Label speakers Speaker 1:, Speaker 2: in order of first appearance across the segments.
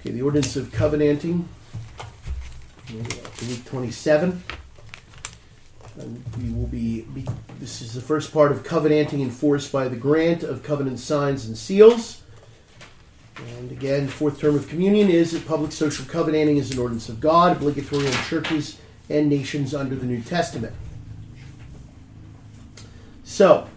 Speaker 1: Okay, the ordinance of covenanting, week 27. We will this is the first part of covenanting enforced by the grant of covenant signs and seals. And again, the fourth term of communion is that public social covenanting is an ordinance of God, obligatory on churches and nations under the New Testament. So,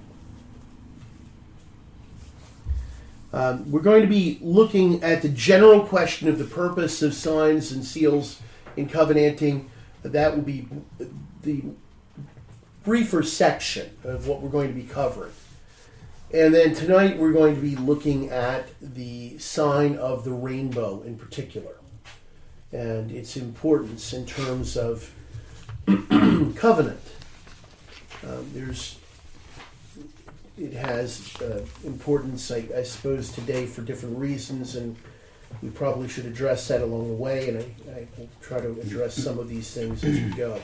Speaker 1: we're going to be looking at the general question of the purpose of signs and seals in covenanting. That will be the briefer section of what we're going to be covering. And then tonight we're going to be looking at the sign of the rainbow in particular and its importance in terms of covenant. It has importance, I suppose, today for different reasons, and we probably should address that along the way, and I will try to address some of these things as we go.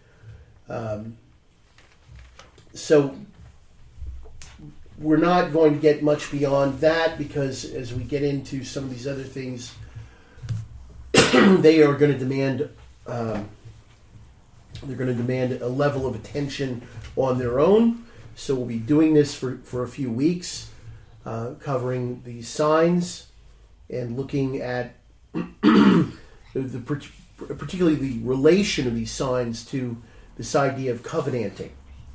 Speaker 1: So we're not going to get much beyond that, because as we get into some of these other things, they are going to demand a level of attention on their own. So we'll be doing this for a few weeks, covering these signs and looking at particularly the relation of these signs to this idea of covenanting.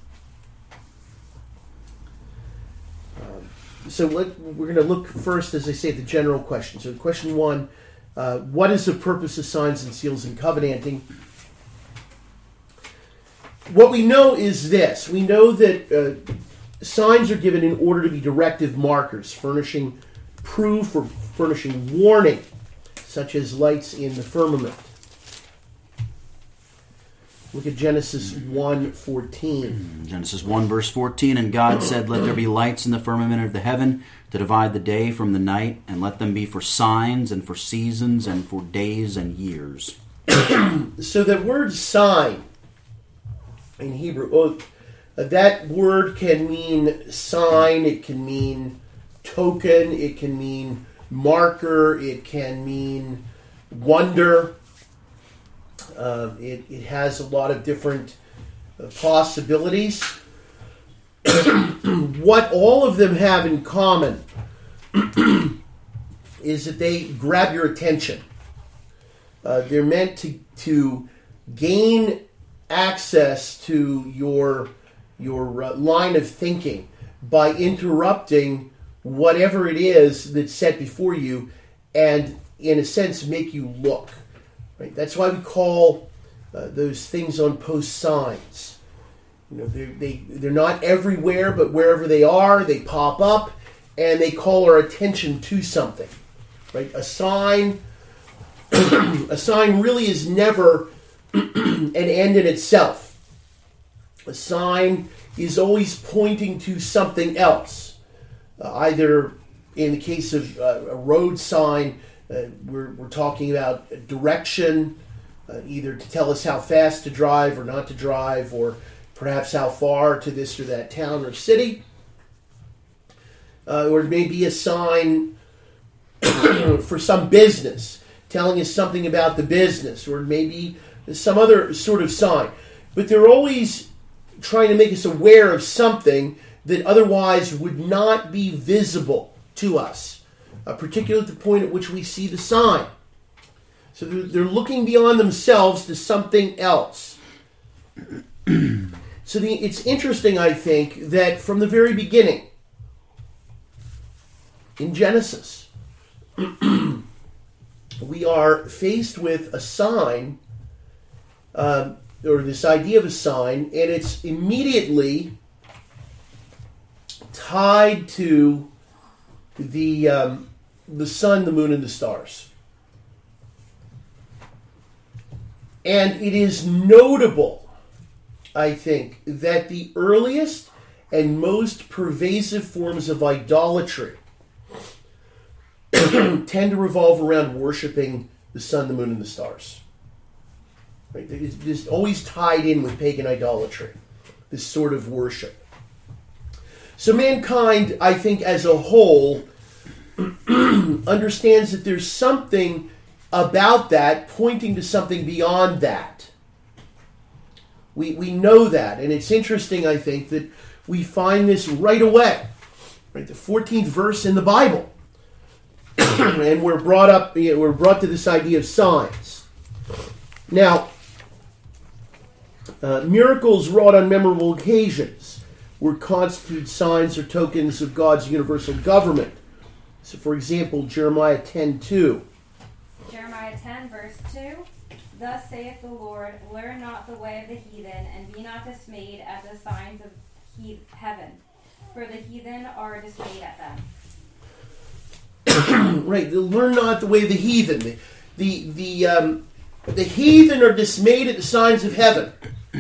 Speaker 1: So we're going to look first, as I say, at the general question. So question one, what is the purpose of signs and seals in covenanting? What we know is this. We know that signs are given in order to be directive markers, furnishing proof or furnishing warning, such as lights in the firmament. Look at Genesis 1:14.
Speaker 2: Genesis 1, verse 14, and God said, let there be lights in the firmament of the heaven to divide the day from the night, and let them be for signs and for seasons and for days and years.
Speaker 1: So that word sign in Hebrew, that word can mean sign, it can mean token, it can mean marker, it can mean wonder. It has a lot of different possibilities. What all of them have in common is that they grab your attention. They're meant to gain access to your line of thinking by interrupting whatever it is that's set before you, and in a sense make you look. Right? That's why we call those things on post signs. You know, they're not everywhere, but wherever they are, they pop up and they call our attention to something. Right? A sign really is never an end in itself. A sign is always pointing to something else. Either in the case of a road sign, we're talking about direction, either to tell us how fast to drive or not to drive, or perhaps how far to this or that town or city. Or it may be a sign for some business, telling us something about the business, or maybe some other sort of sign. But they're always trying to make us aware of something that otherwise would not be visible to us, particularly at the point at which we see the sign. So they're looking beyond themselves to something else. So it's interesting, I think, that from the very beginning, in Genesis, we are faced with a sign, or this idea of a sign, and it's immediately tied to the sun, the moon, and the stars. And it is notable, I think, that the earliest and most pervasive forms of idolatry tend to revolve around worshiping the sun, the moon, and the stars. Right? It's just always tied in with pagan idolatry, this sort of worship. So mankind, I think, as a whole, understands that there's something about that, pointing to something beyond that. We know that, and it's interesting, I think, that we find this right away. Right, the 14th verse in the Bible. And we're brought to this idea of signs. Now, miracles wrought on memorable occasions were constituted signs or tokens of God's universal government. So, for example, Jeremiah 10:2.
Speaker 3: Jeremiah 10, verse 2. Thus saith the Lord, learn not the way of the heathen, and be not dismayed at the signs of heaven, for the heathen are dismayed at them.
Speaker 1: Right, learn not the way of the heathen. The heathen are dismayed at the signs of heaven.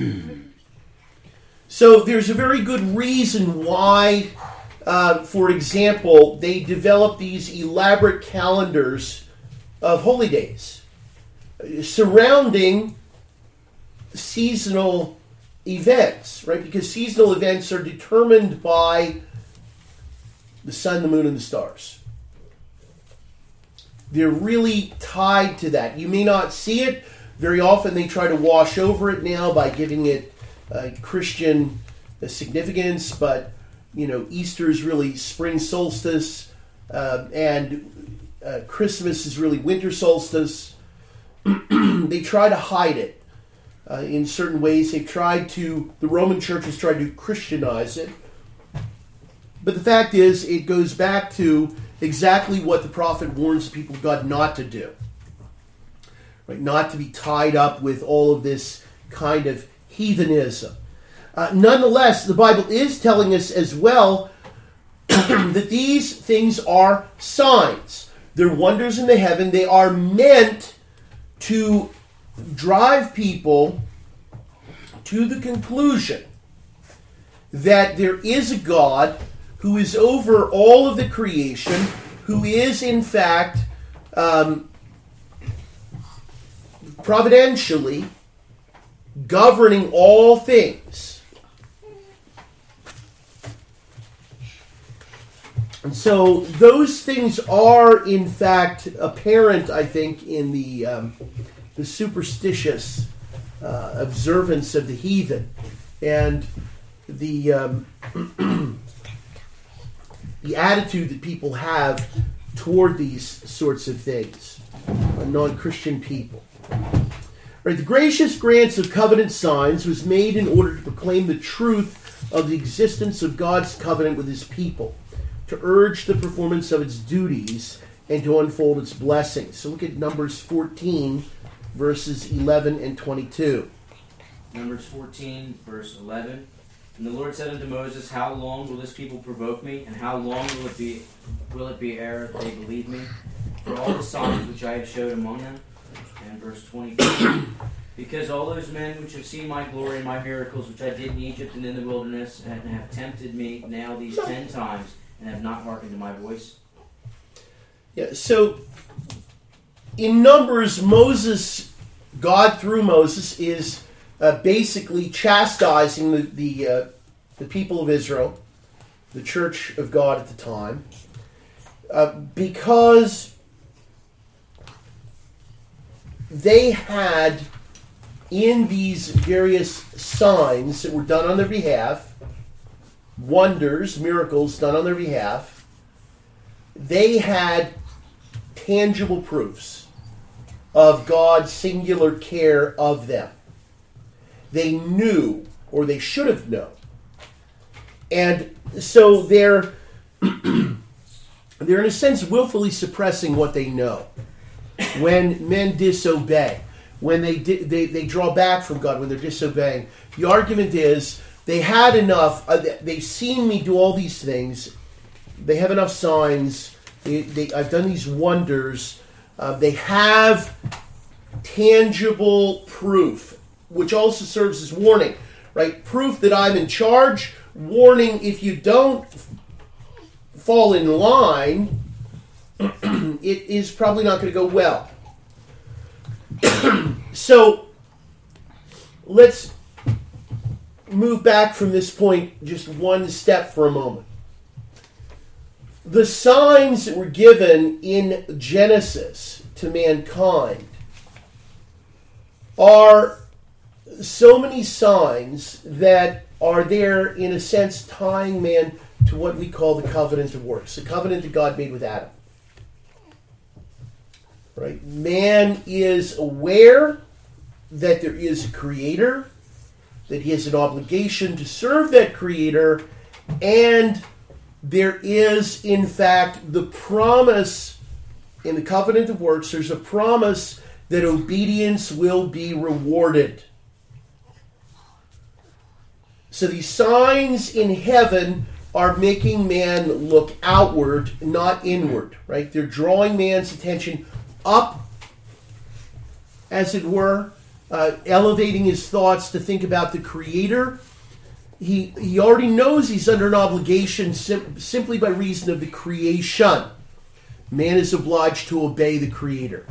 Speaker 1: So there's a very good reason why, for example, they develop these elaborate calendars of holy days surrounding seasonal events, right? Because seasonal events are determined by the sun, the moon, and the stars. They're really tied to that. You may not see it. Very often they try to wash over it now by giving it Christian significance, but Easter is really spring solstice, and Christmas is really winter solstice. They try to hide it in certain ways. The Roman Church has tried to Christianize it. But the fact is, it goes back to exactly what the prophet warns the people of God not to do. Right? Not to be tied up with all of this kind of heathenism. Nonetheless, the Bible is telling us as well that these things are signs. They're wonders in the heaven. They are meant to drive people to the conclusion that there is a God who is over all of the creation, who is in fact providentially governing all things. And so those things are in fact apparent, I think, in the superstitious observance of the heathen and the attitude that people have toward these sorts of things, non-Christian people. Right, the gracious grants of covenant signs was made in order to proclaim the truth of the existence of God's covenant with his people, to urge the performance of its duties, and to unfold its blessings. So look at Numbers 14, verses 11 and 22.
Speaker 4: Numbers 14, verse 11. And the Lord said unto Moses, how long will this people provoke me, and how long will it be ere they believe me, for all the signs which I have showed among them? And verse 24. Because all those men which have seen my glory and my miracles which I did in Egypt and in the wilderness, and have tempted me now these 10 times, and have not hearkened to my voice.
Speaker 1: Yeah, so in Numbers, God through Moses is basically chastising the people of Israel, the church of God at the time, because they had, in these various signs that were done on their behalf, wonders, miracles done on their behalf, they had tangible proofs of God's singular care of them. They knew, or they should have known. And so they're in a sense willfully suppressing what they know. When men disobey, when they draw back from God, when they're disobeying, the argument is they had enough, they've seen me do all these things, they have enough signs, I've done these wonders, they have tangible proof, which also serves as warning, right? Proof that I'm in charge, warning if you don't fall in line, it is probably not going to go well. So, let's move back from this point just one step for a moment. The signs that were given in Genesis to mankind are so many signs that are there, in a sense, tying man to what we call the covenant of works, the covenant that God made with Adam. Right? Man is aware that there is a creator, that he has an obligation to serve that creator, and there is, in fact, the promise in the covenant of works, there's a promise that obedience will be rewarded. So these signs in heaven are making man look outward, not inward, right? They're drawing man's attention up, as it were, elevating his thoughts to think about the Creator. He already knows he's under an obligation simply by reason of the creation. Man is obliged to obey the Creator.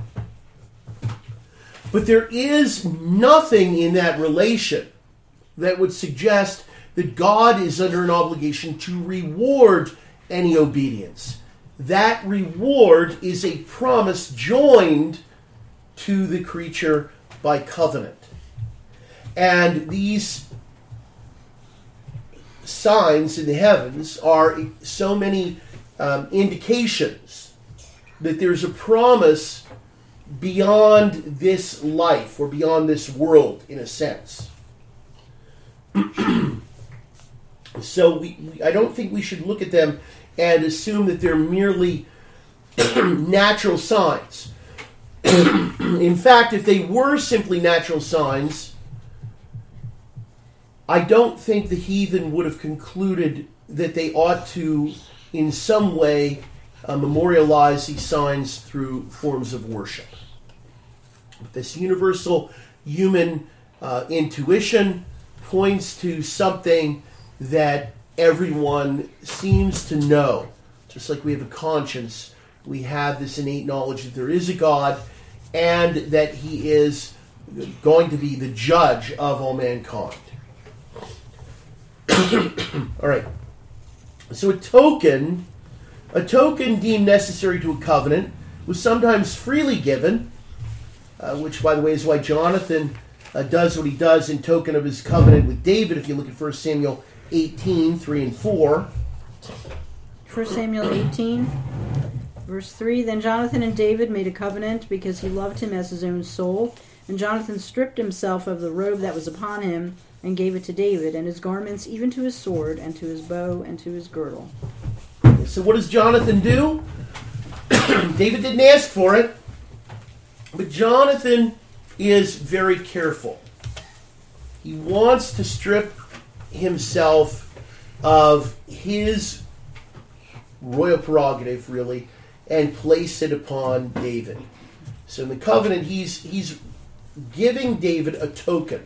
Speaker 1: But there is nothing in that relation that would suggest that God is under an obligation to reward any obedience. That reward is a promise joined to the creature by covenant. And these signs in the heavens are so many indications that there's a promise beyond this life, or beyond this world, in a sense. So I don't think we should look at them and assume that they're merely natural signs. In fact, if they were simply natural signs, I don't think the heathen would have concluded that they ought to, in some way, memorialize these signs through forms of worship. This universal human intuition points to something that everyone seems to know. Just like we have a conscience, we have this innate knowledge that there is a God and that he is going to be the judge of all mankind. All right. So a token deemed necessary to a covenant was sometimes freely given, which, by the way, is why Jonathan does what he does in token of his covenant with David. If you look at 1 Samuel 18, 3 and 4.
Speaker 5: 1 Samuel 18, verse 3. Then Jonathan and David made a covenant because he loved him as his own soul. And Jonathan stripped himself of the robe that was upon him and gave it to David, and his garments, even to his sword, and to his bow, and to his girdle.
Speaker 1: So what does Jonathan do? David didn't ask for it, but Jonathan is very careful. He wants to strip himself of his royal prerogative, really, and place it upon David. So in the covenant, he's giving David a token.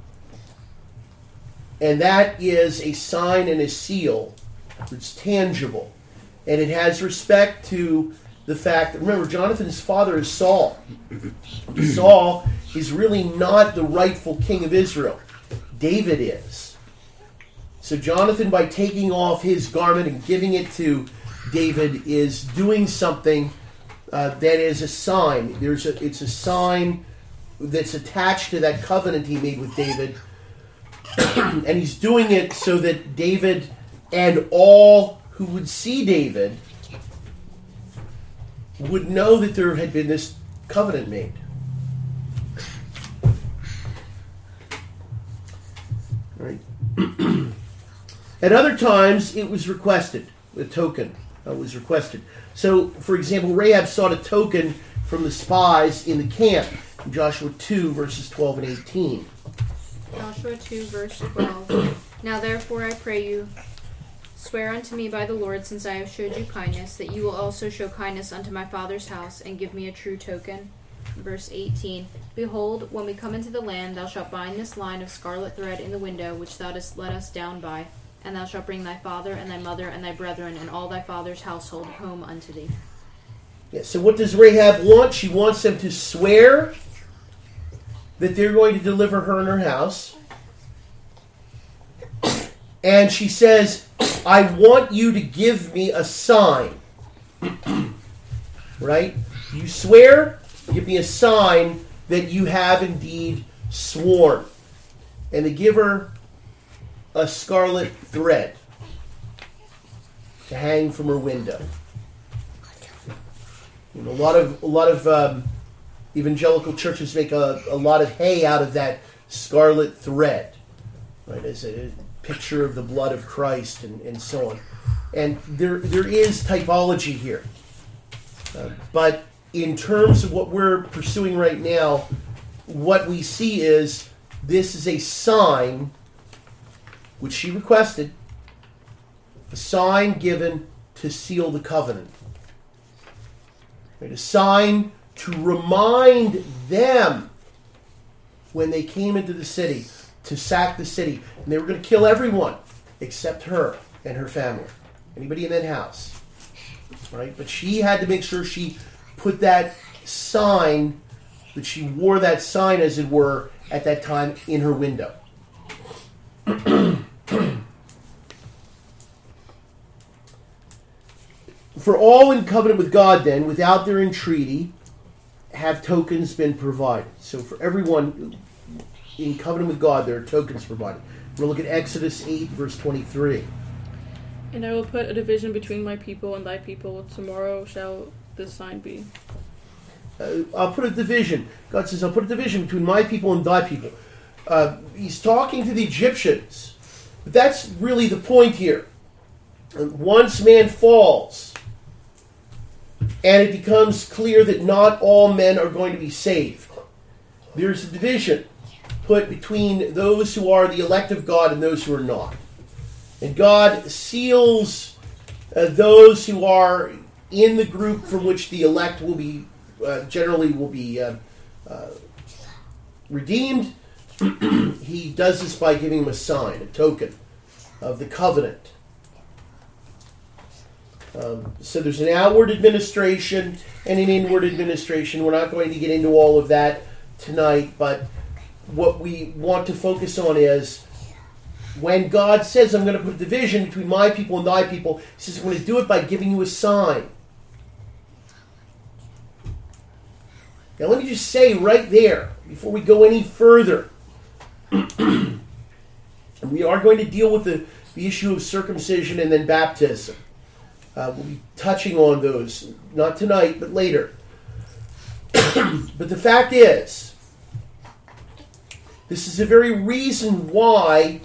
Speaker 1: And that is a sign and a seal. It's tangible. And it has respect to the fact that, remember, Jonathan's father is Saul. Saul is really not the rightful king of Israel. David is. So Jonathan, by taking off his garment and giving it to David, is doing something that is a sign. It's a sign that's attached to that covenant he made with David. And he's doing it so that David and all who would see David would know that there had been this covenant made. All right. At other times, it was requested. A token was requested. So, for example, Rahab sought a token from the spies in the camp. In Joshua 2, verses 12 and 18.
Speaker 6: Joshua 2, verse 12. Now therefore I pray you, swear unto me by the Lord, since I have showed you kindness, that you will also show kindness unto my father's house, and give me a true token. Verse 18. Behold, when we come into the land, thou shalt bind this line of scarlet thread in the window which thou didst let us down by, and thou shalt bring thy father and thy mother and thy brethren and all thy father's household home unto thee.
Speaker 1: Yeah, so what does Rahab want? She wants them to swear that they're going to deliver her and her house. And she says, I want you to give me a sign. Right? You swear, give me a sign that you have indeed sworn. And they give her a scarlet thread to hang from her window. You know, a lot of evangelical churches make a lot of hay out of that scarlet thread, right? As a picture of the blood of Christ and so on. And there is typology here. But in terms of what we're pursuing right now, what we see is this is a sign which she requested, a sign given to seal the covenant. Right? A sign to remind them when they came into the city to sack the city. And they were going to kill everyone except her and her family. Anybody in that house. Right? But she had to make sure she put that sign, that she wore that sign, as it were, at that time in her window. For all in covenant with God, then, without their entreaty, have tokens been provided. So for everyone in covenant with God, there are tokens provided. We're going to look at Exodus 8, verse 23.
Speaker 7: And I will put a division between my people and thy people. Tomorrow shall this sign be.
Speaker 1: I'll put a division. God says, I'll put a division between my people and thy people. He's talking to the Egyptians. But that's really the point here. Once man falls, and it becomes clear that not all men are going to be saved, there's a division put between those who are the elect of God and those who are not. And God seals those who are in the group from which the elect will be generally will be redeemed. He does this by giving them a sign, a token of the covenant. So there's an outward administration and an inward administration. We're not going to get into all of that tonight, but what we want to focus on is when God says, I'm going to put a division between my people and thy people, He says, I'm going to do it by giving you a sign. Now let me just say right there, before we go any further, and we are going to deal with the issue of circumcision and then baptism. We'll be touching on those, not tonight, but later. But the fact is, this is the very reason why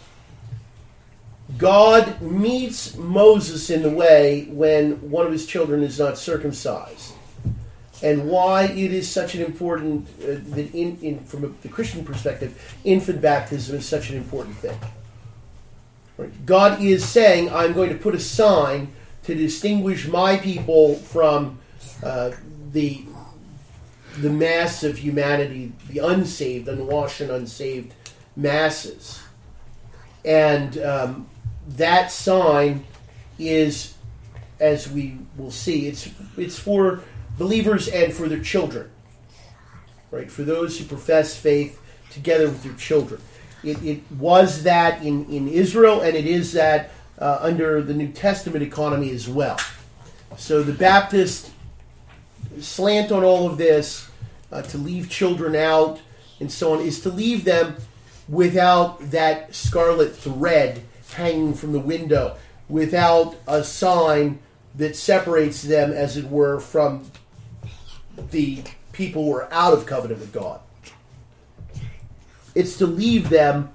Speaker 1: God meets Moses in the way when one of his children is not circumcised. And why it is such an important, that from the Christian perspective, infant baptism is such an important thing. Right? God is saying, I'm going to put a sign to distinguish my people from the mass of humanity, the unsaved, unwashed and unsaved masses. And that sign is, as we will see, it's for believers and for their children, right? For those who profess faith together with their children. It was that in Israel, and it is that under the New Testament economy as well. So the Baptist slant on all of this, to leave children out and so on, is to leave them without that scarlet thread hanging from the window, without a sign that separates them, as it were, from the people who are out of covenant with God. It's to leave them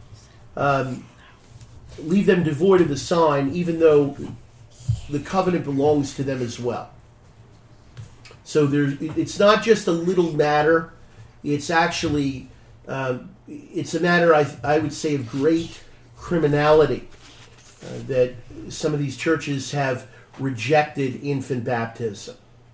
Speaker 1: devoid of the sign, even though the covenant belongs to them as well. So it's not just a little matter. It's actually it's a matter, I would say, of great criminality that some of these churches have rejected infant baptism.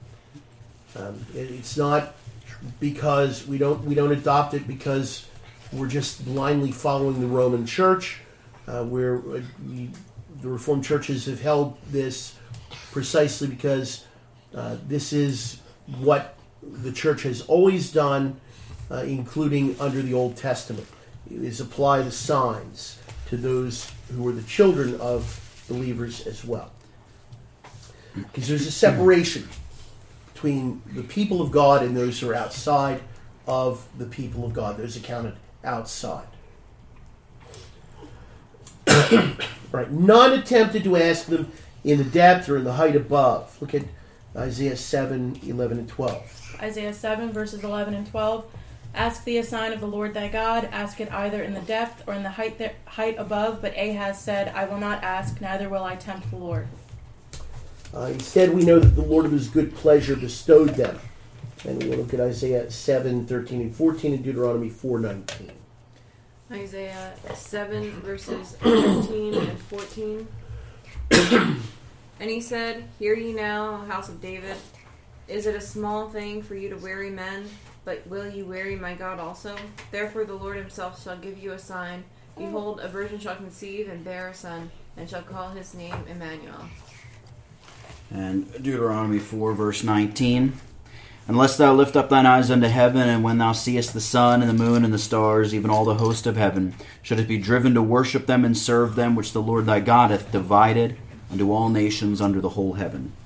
Speaker 1: It's not because we don't adopt it because we're just blindly following the Roman Church. Where the Reformed churches have held this precisely because this is what the church has always done, including under the Old Testament, is apply the signs to those who are the children of believers as well. Because there's a separation between the people of God and those who are outside of the people of God. Those are counted outside. Right. None attempted to ask them in the depth or in the height above. Look at Isaiah 7, 11, and 12.
Speaker 8: Isaiah 7, verses 11 and 12. Ask thee a sign of the Lord thy God. Ask it either in the depth or in the height above. But Ahaz said, I will not ask, neither will I tempt the Lord.
Speaker 1: Instead, we know that the Lord of his good pleasure bestowed them. And we'll look at Isaiah 7, 13, and 14, and Deuteronomy 4, 19.
Speaker 9: Isaiah 7, verses 13 and 14. And he said, Hear ye now, house of David. Is it a small thing for you to weary men? But will you weary my God also? Therefore the Lord himself shall give you a sign. Behold, a virgin shall conceive and bear a son, and shall call his name Emmanuel.
Speaker 2: And Deuteronomy 4, verse 19. Unless thou lift up thine eyes unto heaven, and when thou seest the sun and the moon and the stars, even all the host of heaven, shouldst be driven to worship them and serve them, which the Lord thy God hath divided unto all nations under the whole heaven.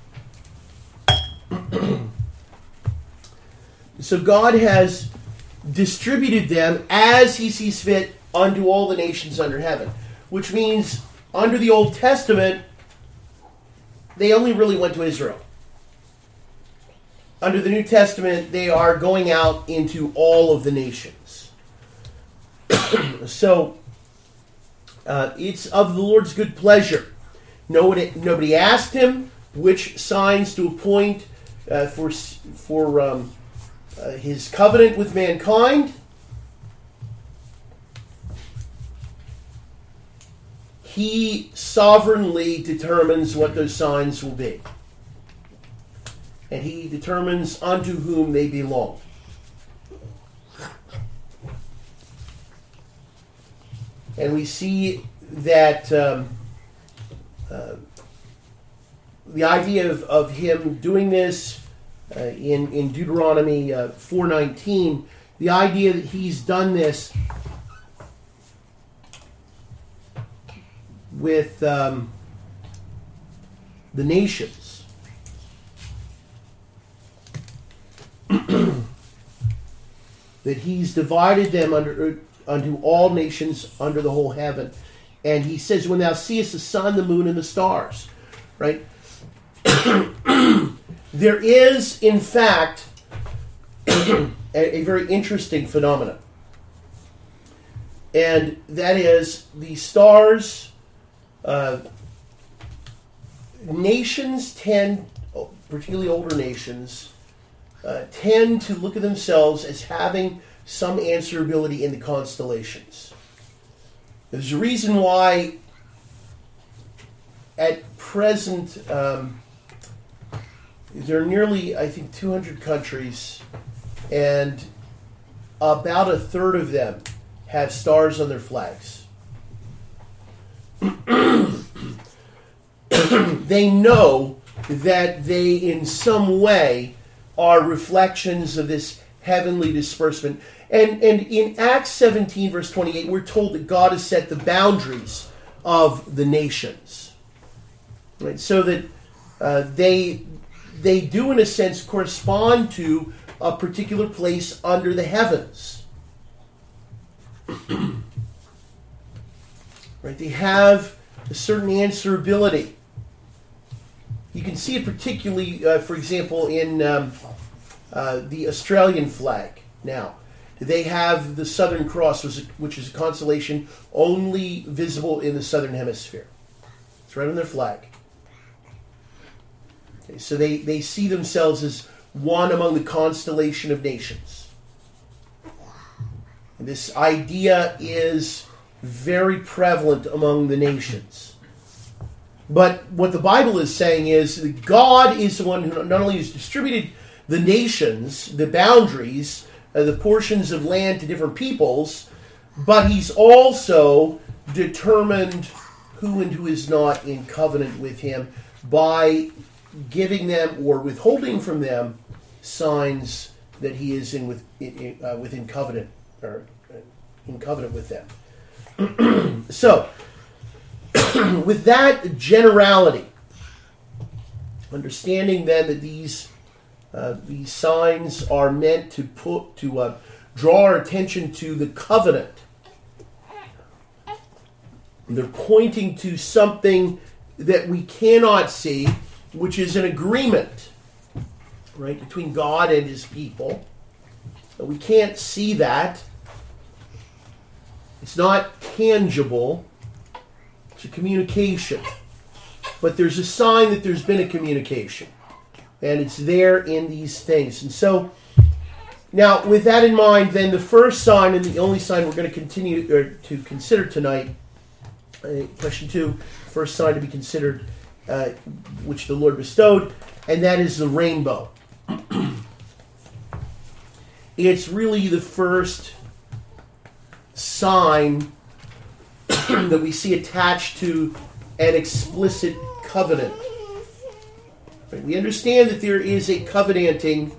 Speaker 1: So God has distributed them as he sees fit unto all the nations under heaven. Which means, under the Old Testament, they only really went to Israel. Under the New Testament, they are going out into all of the nations. So, it's of the Lord's good pleasure. Nobody asked him which signs to appoint for his covenant with mankind. He sovereignly determines what those signs will be. And he determines unto whom they belong. And we see that the idea of him doing this in Deuteronomy 4:19, the idea that he's done this with the nations. That he's divided them unto all nations under the whole heaven. And he says, when thou seest the sun, the moon, and the stars. Right? There is, in fact, a very interesting phenomenon. And that is the stars. Nations tend, particularly older nations, tend to look at themselves as having some answerability in the constellations. There's a reason why at present there are nearly, I think, 200 countries, and about a third of them have stars on their flags. They know that they, in some way, are reflections of this heavenly disbursement. And in Acts 17, verse 28, we're told that God has set the boundaries of the nations. Right? So that they do, in a sense, correspond to a particular place under the heavens. Right? They have a certain answerability. You can see it particularly, for example, in the Australian flag now. They have the Southern Cross, which is a constellation only visible in the Southern Hemisphere. It's right on their flag. Okay, so they see themselves as one among the constellation of nations. And this idea is very prevalent among the nations. But what the Bible is saying is that God is the one who not only has distributed the nations, the boundaries, the portions of land to different peoples, but he's also determined who and who is not in covenant with him by giving them or withholding from them signs that he is within covenant or in covenant with them. So with that generality, understanding then that these signs are meant to draw our attention to the covenant. They're pointing to something that we cannot see, which is an agreement, right, between God and his people. We can't see that. It's not tangible. It's a communication. But there's a sign that there's been a communication. And it's there in these things. And so, now, with that in mind, then the first sign and the only sign we're going to continue to consider tonight, question 2, first sign to be considered, which the Lord bestowed, and that is the rainbow. It's really the first sign that we see attached to an explicit covenant. We understand that there is a covenanting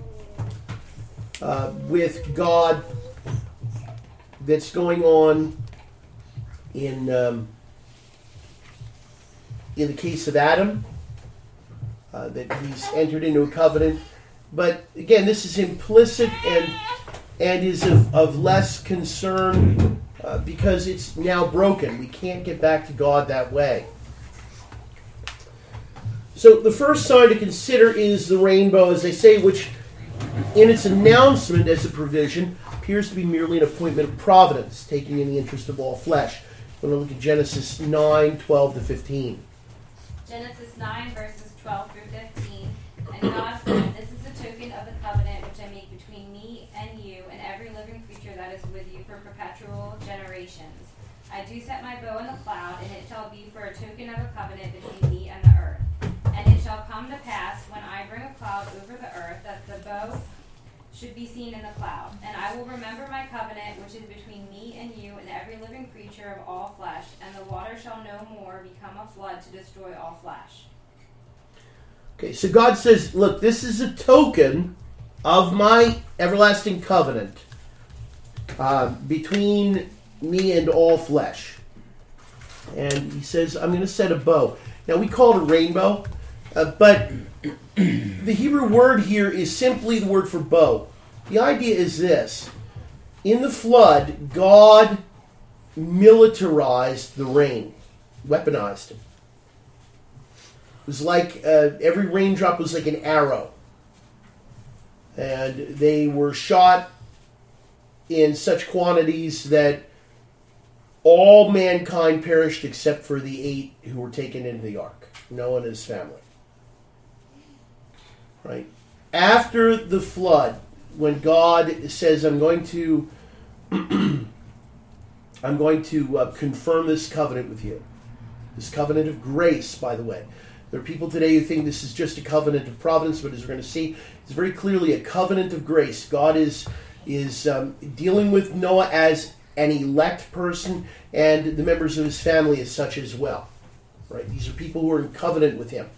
Speaker 1: with God that's going on in the case of Adam, that he's entered into a covenant. But again, this is implicit and is of less concern because it's now broken. We can't get back to God that way. So the first sign to consider is the rainbow, as I say, which in its announcement as a provision appears to be merely an appointment of providence, taking in the interest of all flesh. We're going to look at Genesis 9, 12 to 15.
Speaker 3: Genesis 9, verses 12 through 15. And God said, "This is the token of the covenant which I make between me and you and every living creature that is with you for perpetual generations. I do set my bow in the cloud, and it shall be for a token of a covenant between me and the earth. And it shall come to pass, when I bring a cloud over the earth, that the bow should be seen in the cloud. And I will remember my covenant, which is between me and you and every living creature of all flesh, and the water shall no more become a flood to destroy all flesh."
Speaker 1: Okay, so God says, look, this is a token of my everlasting covenant between me and all flesh. And he says, I'm going to set a bow. Now, we call it a rainbow, but the Hebrew word here is simply the word for bow. The idea is this. In the flood, God militarized the rain, weaponized it. It was like every raindrop was like an arrow. And they were shot in such quantities that all mankind perished except for the 8 who were taken into the ark, Noah and his family. Right? After the flood, when God says, I'm going to confirm this covenant with you. This covenant of grace, by the way. There are people today who think this is just a covenant of providence, but as we're going to see, it's very clearly a covenant of grace. God is dealing with Noah as an elect person, and the members of his family as such as well. Right? These are people who are in covenant with him.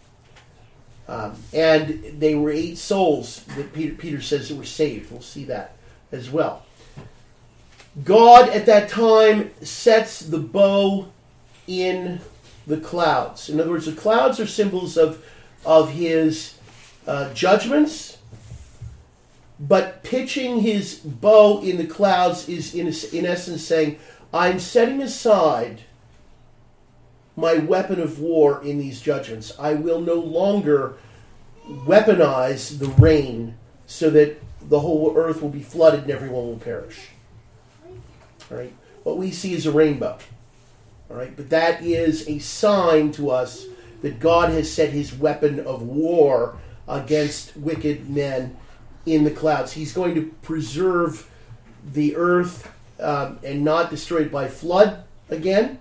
Speaker 1: And they were 8 souls that Peter says that were saved. We'll see that as well. God at that time sets the bow in the clouds. In other words, the clouds are symbols of his judgments, but pitching his bow in the clouds is in essence saying, I'm setting aside my weapon of war in these judgments. I will no longer weaponize the rain so that the whole earth will be flooded and everyone will perish. All right? What we see is a rainbow. All right? But that is a sign to us that God has set his weapon of war against wicked men in the clouds. He's going to preserve the earth and not destroy it by flood again.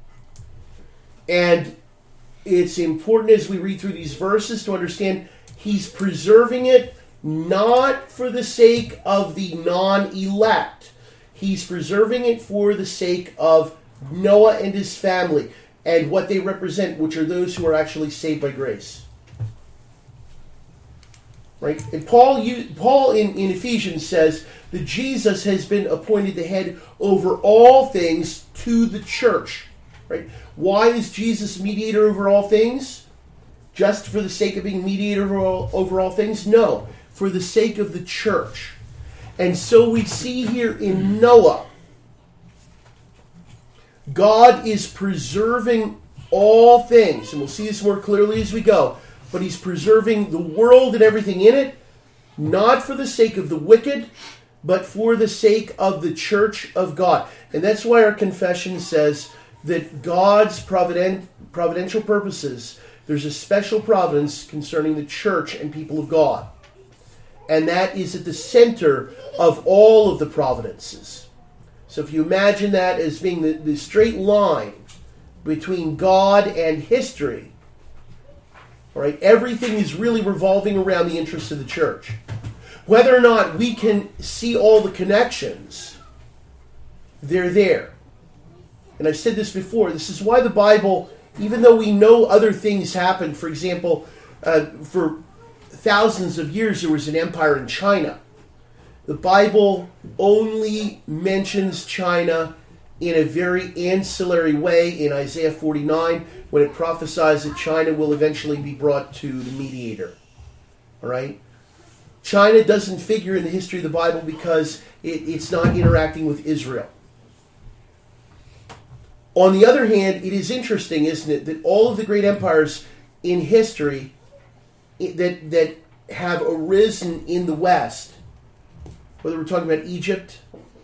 Speaker 1: And it's important as we read through these verses to understand he's preserving it not for the sake of the non-elect. He's preserving it for the sake of Noah and his family and what they represent, which are those who are actually saved by grace. Right? And Paul in Ephesians says that Jesus has been appointed the head over all things to the church. Right? Why is Jesus mediator over all things? Just for the sake of being mediator over all things? No, for the sake of the church. And so we see here in Noah, God is preserving all things, and we'll see this more clearly as we go, but he's preserving the world and everything in it, not for the sake of the wicked, but for the sake of the church of God. And that's why our confession says that God's providential purposes, there's a special providence concerning the church and people of God. And that is at the center of all of the providences. So if you imagine that as being the straight line between God and history, all right, everything is really revolving around the interests of the church. Whether or not we can see all the connections, they're there. And I've said this before, this is why the Bible, even though we know other things happened, for example, for thousands of years there was an empire in China. The Bible only mentions China in a very ancillary way in Isaiah 49 when it prophesies that China will eventually be brought to the mediator. All right? China doesn't figure in the history of the Bible because it's not interacting with Israel. On the other hand, it is interesting, isn't it, that all of the great empires in history that have arisen in the West, whether we're talking about Egypt,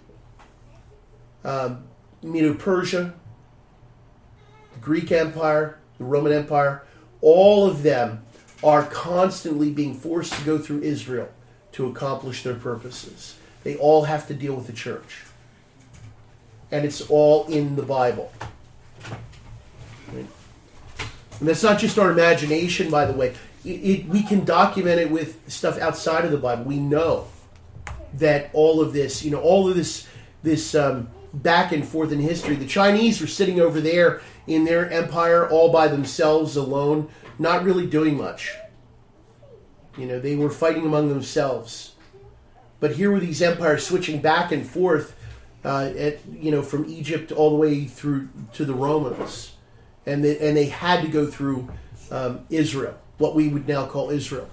Speaker 1: Medo-Persia, the Greek Empire, the Roman Empire, all of them are constantly being forced to go through Israel to accomplish their purposes. They all have to deal with the church. And it's all in the Bible. Right? And that's not just our imagination, by the way. We can document it with stuff outside of the Bible. We know that all of this, this back and forth in history. The Chinese were sitting over there in their empire all by themselves, alone, not really doing much. They were fighting among themselves. But here were these empires switching back and forth, from Egypt all the way through to the Romans, and they had to go through Israel, what we would now call Israel.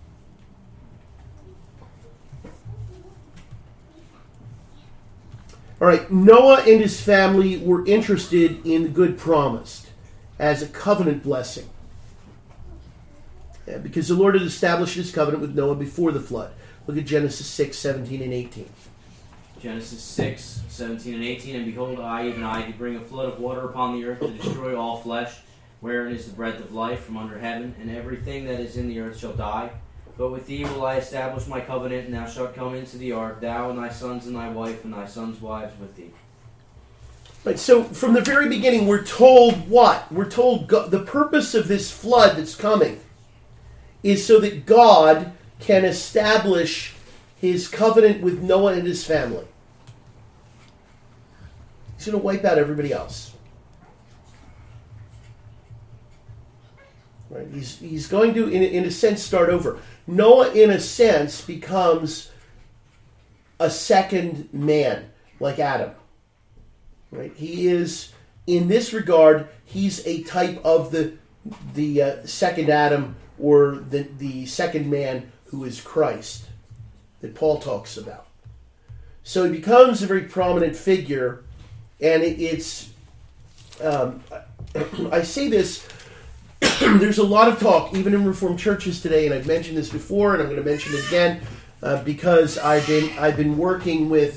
Speaker 1: All right, Noah and his family were interested in the good promised as a covenant blessing. Because the Lord had established his covenant with Noah before the flood. Look at Genesis 6, 17 and 18.
Speaker 4: Genesis 6, 17 and 18. And behold, I, even I, do bring a flood of water upon the earth to destroy all flesh, wherein is the breath of life from under heaven, and everything that is in the earth shall die. But with thee will I establish my covenant, and thou shalt come into the ark, thou and thy sons and thy wife and thy sons' wives with thee.
Speaker 1: Right, so from the very beginning, we're told what? We're told the purpose of this flood that's coming is so that God can establish his covenant with Noah and his family. He's going to wipe out everybody else. Right? He's going to, in a sense, start over. Noah, in a sense, becomes a second man, like Adam. Right? He is, in this regard, he's a type of the second Adam, or the second man who is Christ, that Paul talks about. So he becomes a very prominent figure, and it's I say this, there's a lot of talk, even in Reformed churches today, and I've mentioned this before, and I'm going to mention it again, because I've been working with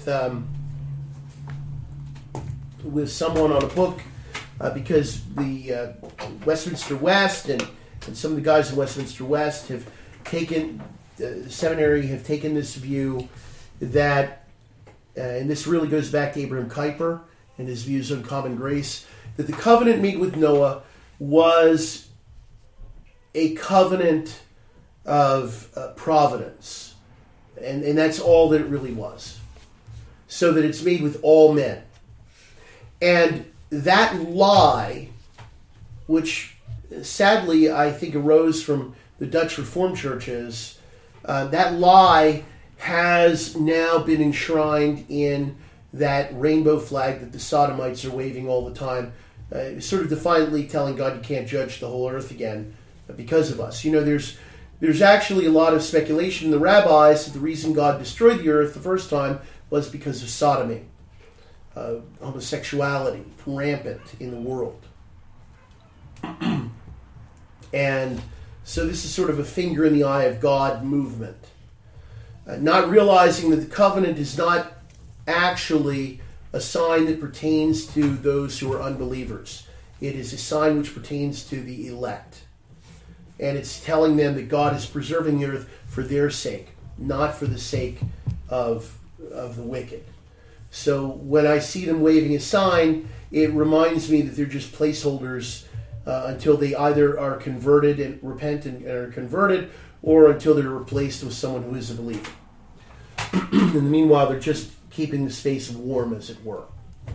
Speaker 1: someone on a book, because the Westminster West and some of the guys in Westminster West have taken, the seminary have taken this view that, and this really goes back to Abraham Kuyper and his views on common grace, that the covenant made with Noah was a covenant of providence. And that's all that it really was. So that it's made with all men. And that lie, which sadly I think arose from the Dutch Reformed churches, that lie has now been enshrined in that rainbow flag that the Sodomites are waving all the time, sort of defiantly telling God you can't judge the whole earth again because of us. There's actually a lot of speculation in the rabbis that the reason God destroyed the earth the first time was because of sodomy, homosexuality, rampant in the world. And so this is sort of a finger in the eye of God movement. Not realizing that the covenant is not actually a sign that pertains to those who are unbelievers. It is a sign which pertains to the elect. And it's telling them that God is preserving the earth for their sake, not for the sake of the wicked. So when I see them waving a sign, it reminds me that they're just placeholders until they either are converted and repent and are converted, or until they're replaced with someone who is a believer. And meanwhile, they're just keeping the space warm, as it were.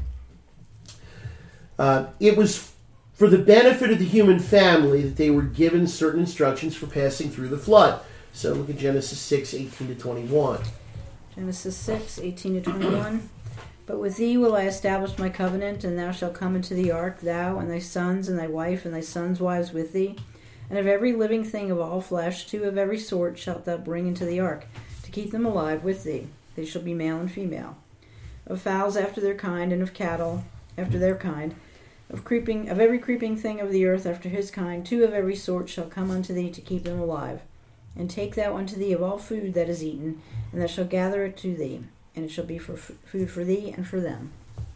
Speaker 1: It was for the benefit of the human family that they were given certain instructions for passing through the flood. So look at Genesis 6, 18 to 21.
Speaker 5: Genesis 6, 18 to 21. But with thee will I establish my covenant, and thou shalt come into the ark, thou and thy sons and thy wife and thy sons' wives with thee. And of every living thing of all flesh, 2 of every sort shalt thou bring into the ark, to keep them alive with thee. They shall be male and female. Of fowls after their kind, and of cattle after their kind, of every creeping thing of the earth after his kind, 2 of every sort shall come unto thee to keep them alive. And take thou unto thee of all food that is eaten, and thou shalt gather it to thee, and it shall be for food for thee and for them.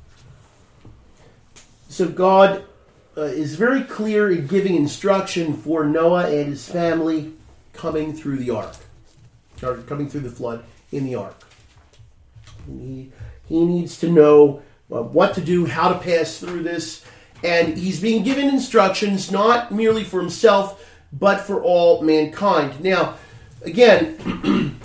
Speaker 1: So God is very clear in giving instruction for Noah and his family coming through the ark, or coming through the flood in the ark. He needs to know what to do, how to pass through this, and he's being given instructions not merely for himself, but for all mankind. Now, again,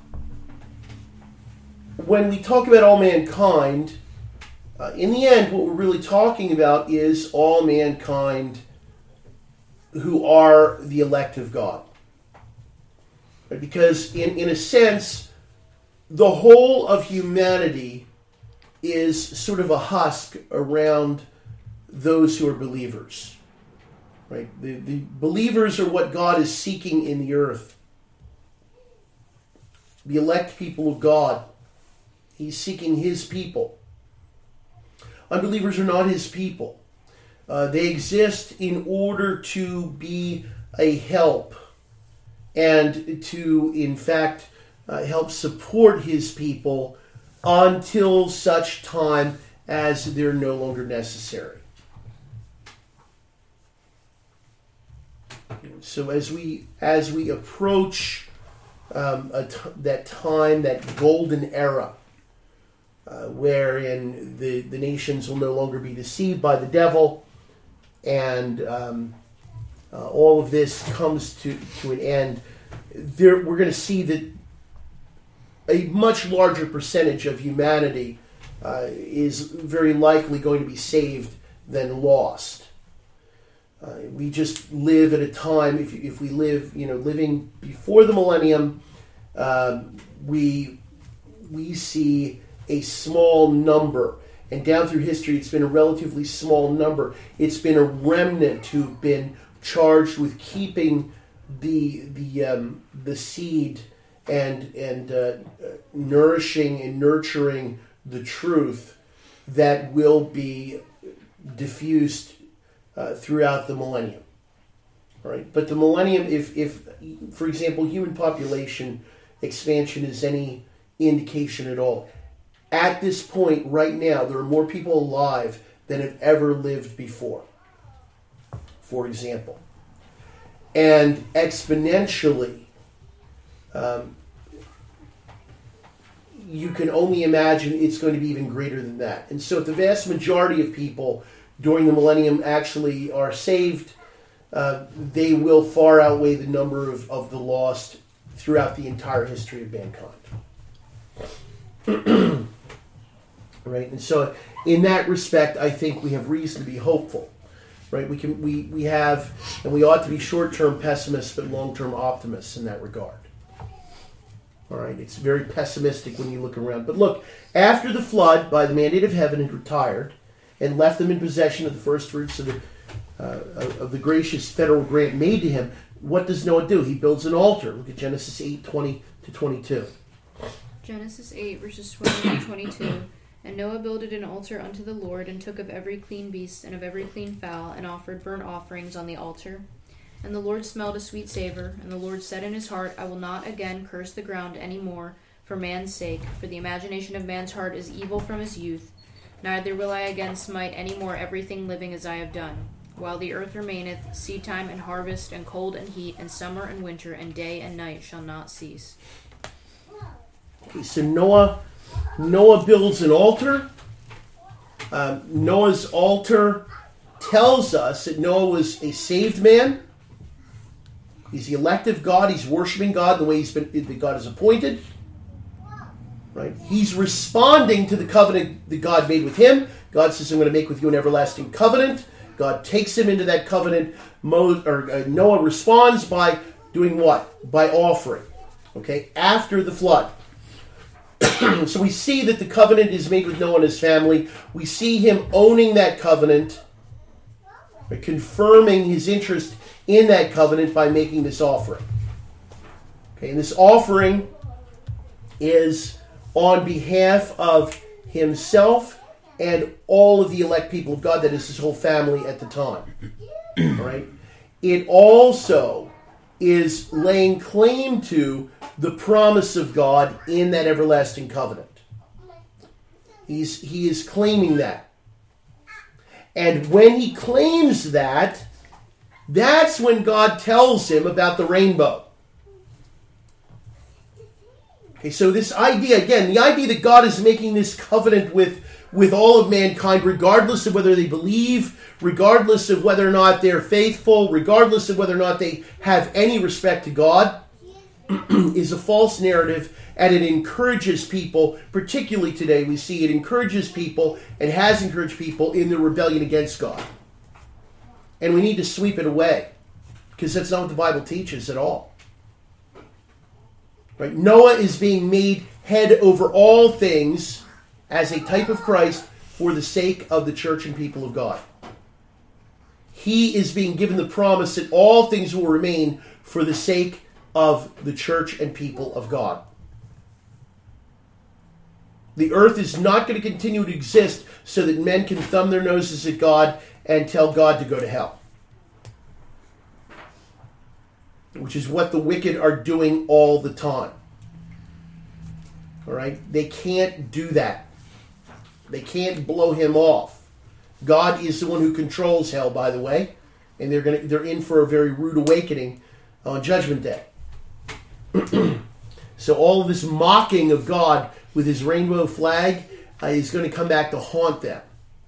Speaker 1: when we talk about all mankind, in the end, what we're really talking about is all mankind who are the elect of God. Right? Because in a sense, the whole of humanity is sort of a husk around those who are believers. Right? The believers are what God is seeking in the earth. The elect people of God. He's seeking his people. Unbelievers are not his people. They exist in order to be a help and to, in fact, help support his people until such time as they're no longer necessary. So as we approach that time, that golden era, wherein the nations will no longer be deceived by the devil, and all of this comes to an end, we're going to see that a much larger percentage of humanity is very likely going to be saved than lost. We just live at a time, if we live, living before the millennium, we see a small number. And down through history, it's been a relatively small number. It's been a remnant who've been charged with keeping the seed and nourishing and nurturing the truth that will be diffused throughout the millennium. All right, but the millennium, if for example, human population expansion is any indication at all, at this point right now, there are more people alive than have ever lived before, for example. And exponentially, you can only imagine it's going to be even greater than that. And so if the vast majority of people during the millennium actually are saved, they will far outweigh the number of the lost throughout the entire history of mankind. Right, and so in that respect, I think we have reason to be hopeful. Right, we have, and we ought to be short-term pessimists but long-term optimists in that regard. All right, it's very pessimistic when you look around. But look, after the flood, by the mandate of heaven, had retired, and left them in possession of the first fruits of the gracious federal grant made to him, what does Noah do? He builds an altar. Look at Genesis 8:20-22.
Speaker 6: Genesis 8, verses 20 to 22. And Noah builded an altar unto the Lord, and took of every clean beast and of every clean fowl, and offered burnt offerings on the altar. And the Lord smelled a sweet savor, and the Lord said in his heart, I will not again curse the ground any more for man's sake, for the imagination of man's heart is evil from his youth. Neither will I again smite any more everything living as I have done. While the earth remaineth, seedtime and harvest, and cold and heat, and summer and winter, and day and night shall not cease.
Speaker 1: Okay, so Noah builds an altar. Noah's altar tells us that Noah was a saved man. He's the elect of God. He's worshiping God the way that God has appointed. Right? He's responding to the covenant that God made with him. God says, I'm going to make with you an everlasting covenant. God takes him into that covenant. Noah responds by doing what? By offering. Okay, after the flood. So we see that the covenant is made with Noah and his family. We see him owning that covenant, confirming his interest in that covenant by making this offering. Okay, and this offering is on behalf of himself and all of the elect people of God, that is his whole family at the time. All right? It also is laying claim to the promise of God in that everlasting covenant. He is claiming that. And when he claims that, that's when God tells him about the rainbow. Okay, so this idea, again, the idea that God is making this covenant with all of mankind, regardless of whether they believe, regardless of whether or not they're faithful, regardless of whether or not they have any respect to God, is a false narrative, and it encourages people, particularly today, we see it encourages people and has encouraged people in their rebellion against God. And we need to sweep it away, because that's not what the Bible teaches at all. Right? Noah is being made head over all things as a type of Christ for the sake of the church and people of God. He is being given the promise that all things will remain for the sake of the church and people of God. The earth is not going to continue to exist so that men can thumb their noses at God and tell God to go to hell. Which is what the wicked are doing all the time. All right? They can't do that. They can't blow him off. God is the one who controls hell, by the way, and they're in for a very rude awakening on Judgment Day. So all of this mocking of God with his rainbow flag is going to come back to haunt them.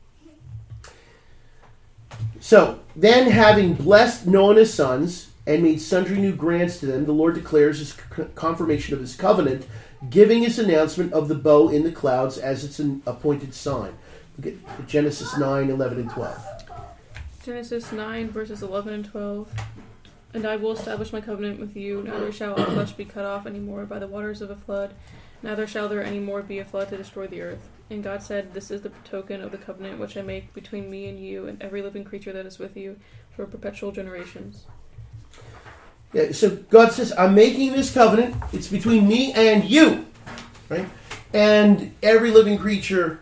Speaker 1: So then, having blessed Noah and his sons and made sundry new grants to them, the Lord declares his confirmation of his covenant, giving his announcement of the bow in the clouds as its an appointed sign. Look at Genesis 9, 11, and 12.
Speaker 7: Genesis 9, verses 11 and 12. And I will establish my covenant with you, neither shall all flesh be cut off any more by the waters of a flood, neither shall there any more be a flood to destroy the earth. And God said, This is the token of the covenant which I make between me and you and every living creature that is with you for perpetual generations.
Speaker 1: Yeah, so God says, I'm making this covenant. It's between me and you. Right? And every living creature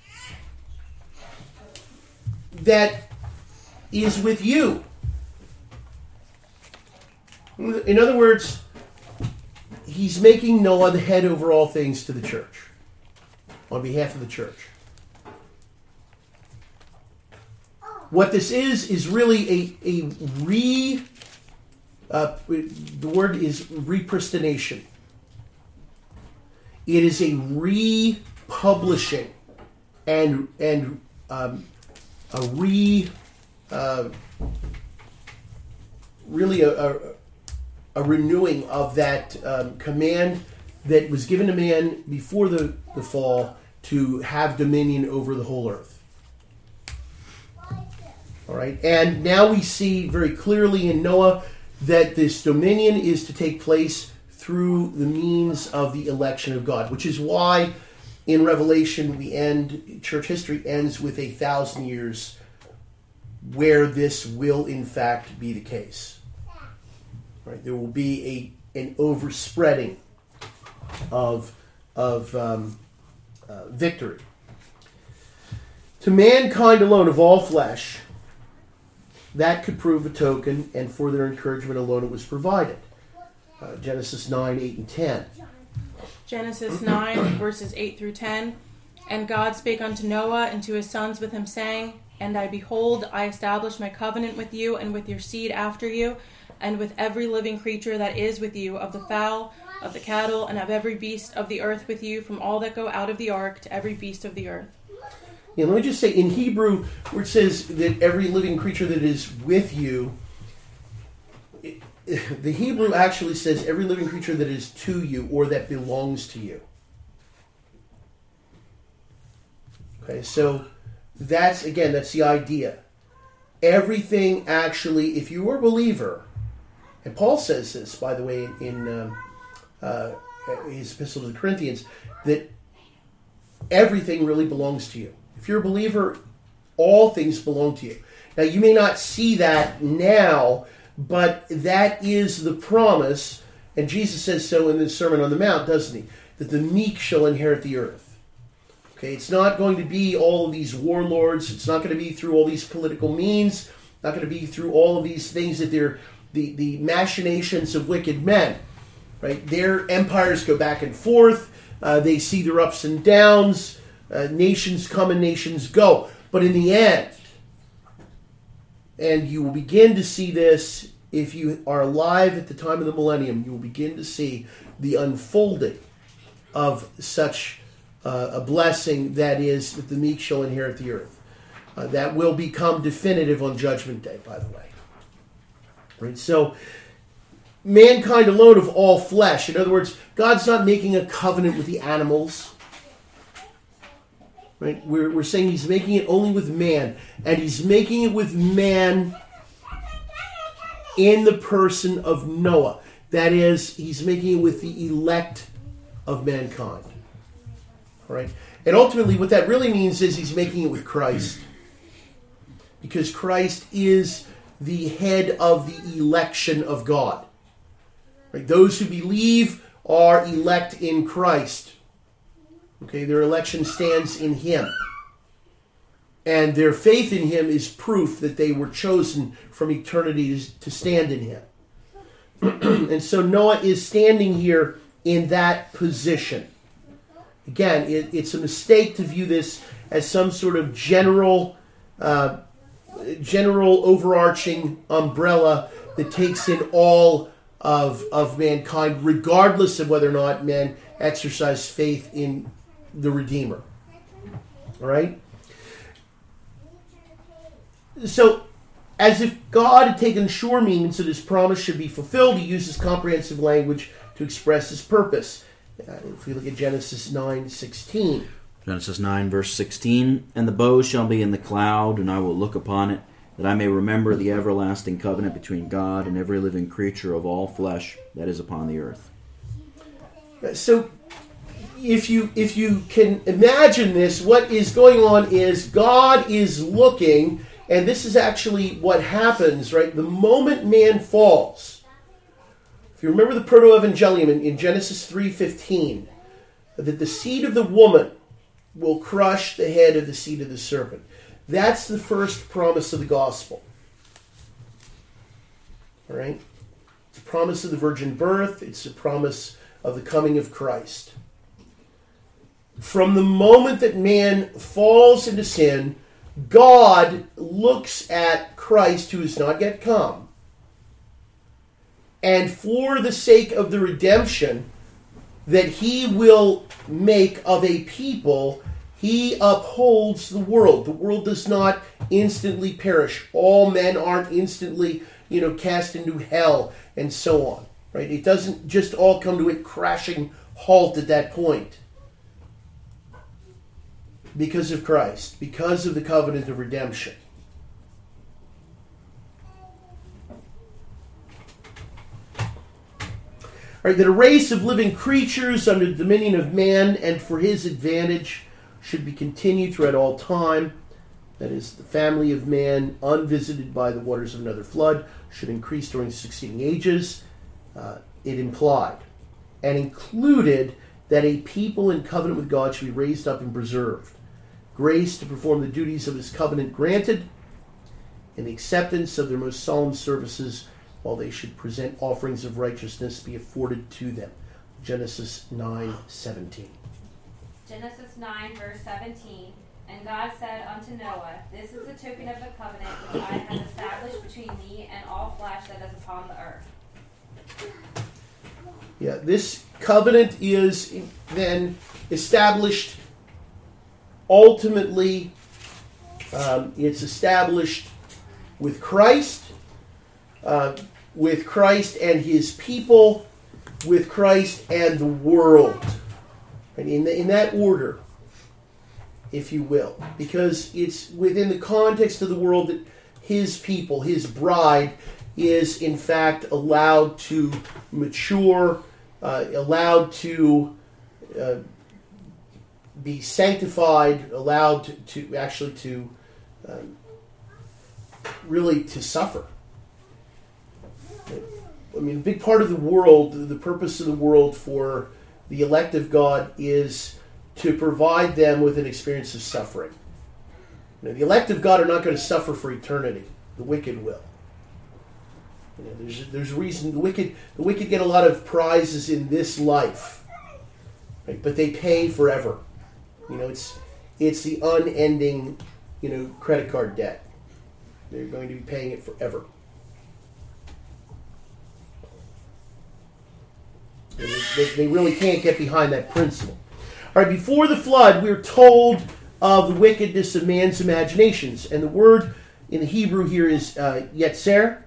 Speaker 1: that is with you. In other words, he's making Noah the head over all things to the church, on behalf of the church. What this is really the word is repristination. It is a republishing and a renewing of that command that was given to man before the fall to have dominion over the whole earth. All right, and now we see very clearly in Noah that this dominion is to take place through the means of the election of God, which is why in Revelation, church history ends with 1,000 years where this will in fact be the case. Right? There will be an overspreading of victory. To mankind alone of all flesh, that could prove a token, and for their encouragement alone it was provided. Genesis 9, 8, and 10.
Speaker 8: Genesis 9, verses 8 through 10. And God spake unto Noah and to his sons with him, saying, And behold, I establish my covenant with you and with your seed after you, and with every living creature that is with you, of the fowl, of the cattle, and of every beast of the earth with you, from all that go out of the ark to every beast of the earth.
Speaker 1: Yeah, let me just say, in Hebrew, where it says that every living creature that is with you, the Hebrew actually says every living creature that is to you or that belongs to you. Okay, so that's the idea. Everything actually, if you are a believer, and Paul says this, by the way, in his epistle to the Corinthians, that everything really belongs to you. If you're a believer, all things belong to you. Now, you may not see that now, but that is the promise, and Jesus says so in the Sermon on the Mount, doesn't he? That the meek shall inherit the earth. Okay, it's not going to be all of these warlords. It's not going to be through all these political means. Not going to be through all of these things that they're the machinations of wicked men. Right? Their empires go back and forth. They see their ups and downs. Nations come and nations go. But in the end, and you will begin to see this if you are alive at the time of the millennium, you will begin to see the unfolding of such a blessing that is that the meek shall inherit the earth. That will become definitive on Judgment Day, by the way. Right? So, mankind alone of all flesh. In other words, God's not making a covenant with the animals. Right? We're saying he's making it only with man. And he's making it with man in the person of Noah. That is, he's making it with the elect of mankind. All right? And ultimately, what that really means is he's making it with Christ. Because Christ is the head of the election of God. Right? Those who believe are elect in Christ. Okay, their election stands in him. And their faith in him is proof that they were chosen from eternity to stand in him. And so Noah is standing here in that position. Again, it's a mistake to view this as some sort of general overarching umbrella that takes in all of mankind, regardless of whether or not men exercise faith in the Redeemer. All right? So, as if God had taken sure means that his promise should be fulfilled, he uses comprehensive language to express his purpose. If we look at Genesis 9:16.
Speaker 2: Genesis 9, verse 16, And the bow shall be in the cloud, and I will look upon it, that I may remember the everlasting covenant between God and every living creature of all flesh that is upon the earth.
Speaker 1: So, if you can imagine this, what is going on is God is looking, and this is actually what happens, right? The moment man falls, if you remember the proto-evangelium in Genesis 3:15, that the seed of the woman will crush the head of the seed of the serpent. That's the first promise of the gospel. All right? It's a promise of the virgin birth. It's a promise of the coming of Christ. From the moment that man falls into sin, God looks at Christ, who has not yet come, and for the sake of the redemption that he will make of a people, he upholds the world. The world does not instantly perish. All men aren't instantly, cast into hell and so on. Right? It doesn't just all come to a crashing halt at that point. Because of Christ, because of the covenant of redemption. All Right, that a race of living creatures under the dominion of man and for his advantage should be continued throughout all time. That is, the family of man, unvisited by the waters of another flood, should increase during the succeeding ages. It implied and included that a people in covenant with God should be raised up and preserved. Grace to perform the duties of his covenant granted, and the acceptance of their most solemn services, while they should present offerings of righteousness, be afforded to them. Genesis 9:17.
Speaker 3: Genesis 9, verse 17. And God said unto Noah, This is the token of the covenant which I have established between me and all flesh that is upon the earth.
Speaker 1: Yeah, this covenant is then established ultimately. It's established with Christ and his people, with Christ and the world. And in that order, if you will, because it's within the context of the world that his people, his bride, is in fact allowed to mature, allowed to be sanctified, allowed to actually to really to suffer. I mean, a big part of the world, the purpose of the world for the elect of God is to provide them with an experience of suffering. You know, the elect of God are not going to suffer for eternity. The wicked will. You know, there's a reason the wicked get a lot of prizes in this life, right? But they pay forever. You know, it's the unending, credit card debt. They're going to be paying it forever. They really can't get behind that principle. All right, before the flood, we're told of the wickedness of man's imaginations. And the word in the Hebrew here is yetzer,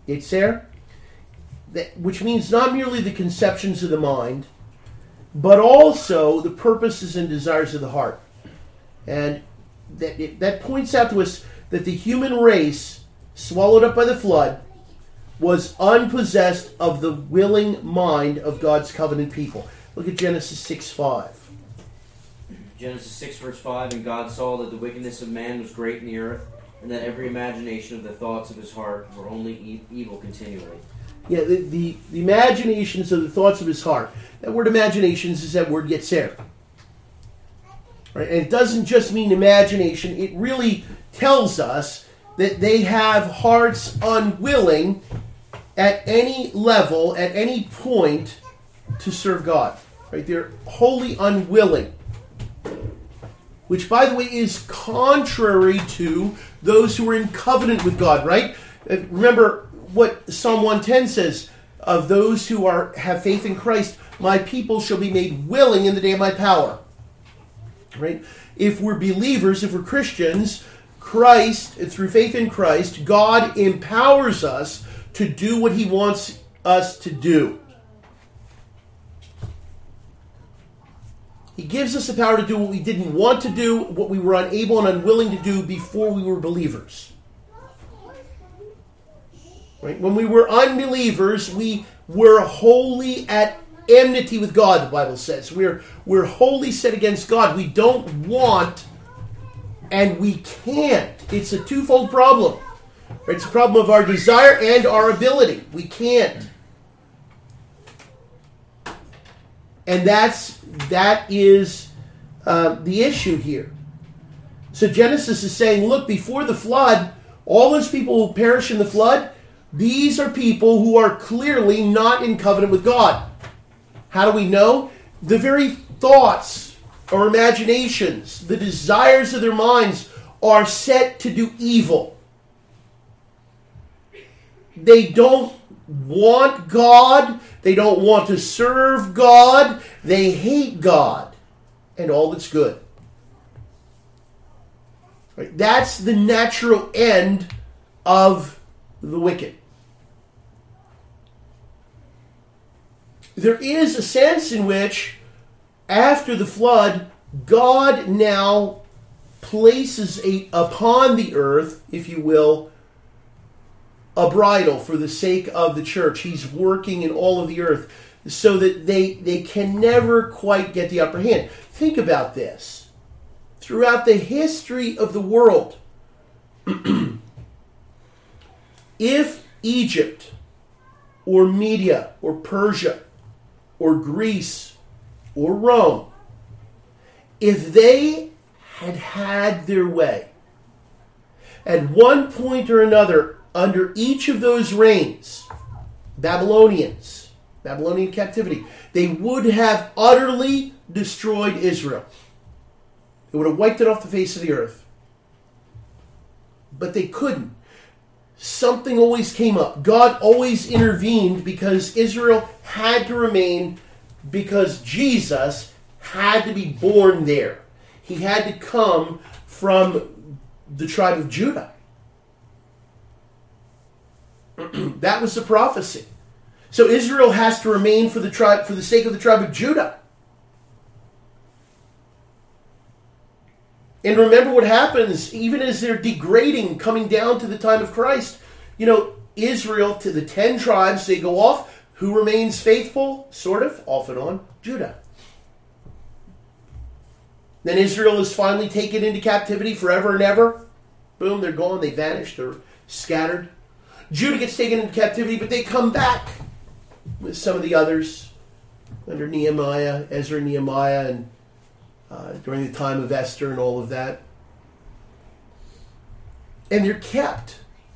Speaker 1: which means not merely the conceptions of the mind, but also the purposes and desires of the heart. And that points out to us that the human race, swallowed up by the flood, was unpossessed of the willing mind of God's covenant people. Look at Genesis 6:5.
Speaker 4: Genesis 6, verse 5, And God saw that the wickedness of man was great in the earth, and that every imagination of the thoughts of his heart were only evil continually.
Speaker 1: Yeah, the imaginations of the thoughts of his heart. That word imaginations is that word yetzer. Right? And it doesn't just mean imagination. It really tells us that they have hearts unwilling at any level, at any point, to serve God. Right? They're wholly unwilling. Which, by the way, is contrary to those who are in covenant with God, right? Remember what Psalm 110 says, of those who have faith in Christ, my people shall be made willing in the day of my power. Right? If we're believers, if we're Christians, Christ, through faith in Christ, God empowers us to do what he wants us to do. He gives us the power to do what we didn't want to do, what we were unable and unwilling to do before we were believers. Right? When we were unbelievers, we were wholly at enmity with God, the Bible says. We're wholly set against God. We don't want, and we can't. It's a twofold problem. Right? It's a problem of our desire and our ability. We can't. And that is the issue here. So Genesis is saying, look, before the flood, all those people who perish in the flood, these are people who are clearly not in covenant with God. How do we know? The very thoughts or imaginations, the desires of their minds are set to do evil. They don't want God. They don't want to serve God. They hate God and all that's good. Right? That's the natural end of the wicked. There is a sense in which, after the flood, God now places upon the earth, if you will, a bridle for the sake of the church. He's working in all of the earth. so that they can never quite get the upper hand. Think about this. Throughout the history of the world, if Egypt or Media or Persia or Greece or Rome, if they had had their way at one point or another under each of those reigns, Babylonian captivity, they would have utterly destroyed Israel. They would have wiped it off the face of the earth. But they couldn't. Something always came up. God always intervened because Israel had to remain, because Jesus had to be born there. He had to come from the tribe of Judah. That was the prophecy. So Israel has to remain for the sake of the tribe of Judah. And remember what happens, even as they're degrading, coming down to the time of Christ. Israel, to the 10 tribes, they go off. Who remains faithful? Sort of, off and on. Judah. Then Israel is finally taken into captivity forever and ever. Boom, they're gone. They vanish. They're scattered. Judah gets taken into captivity, but they come back with some of the others under Nehemiah, Ezra and Nehemiah, and during the time of Esther and all of that. And they're kept.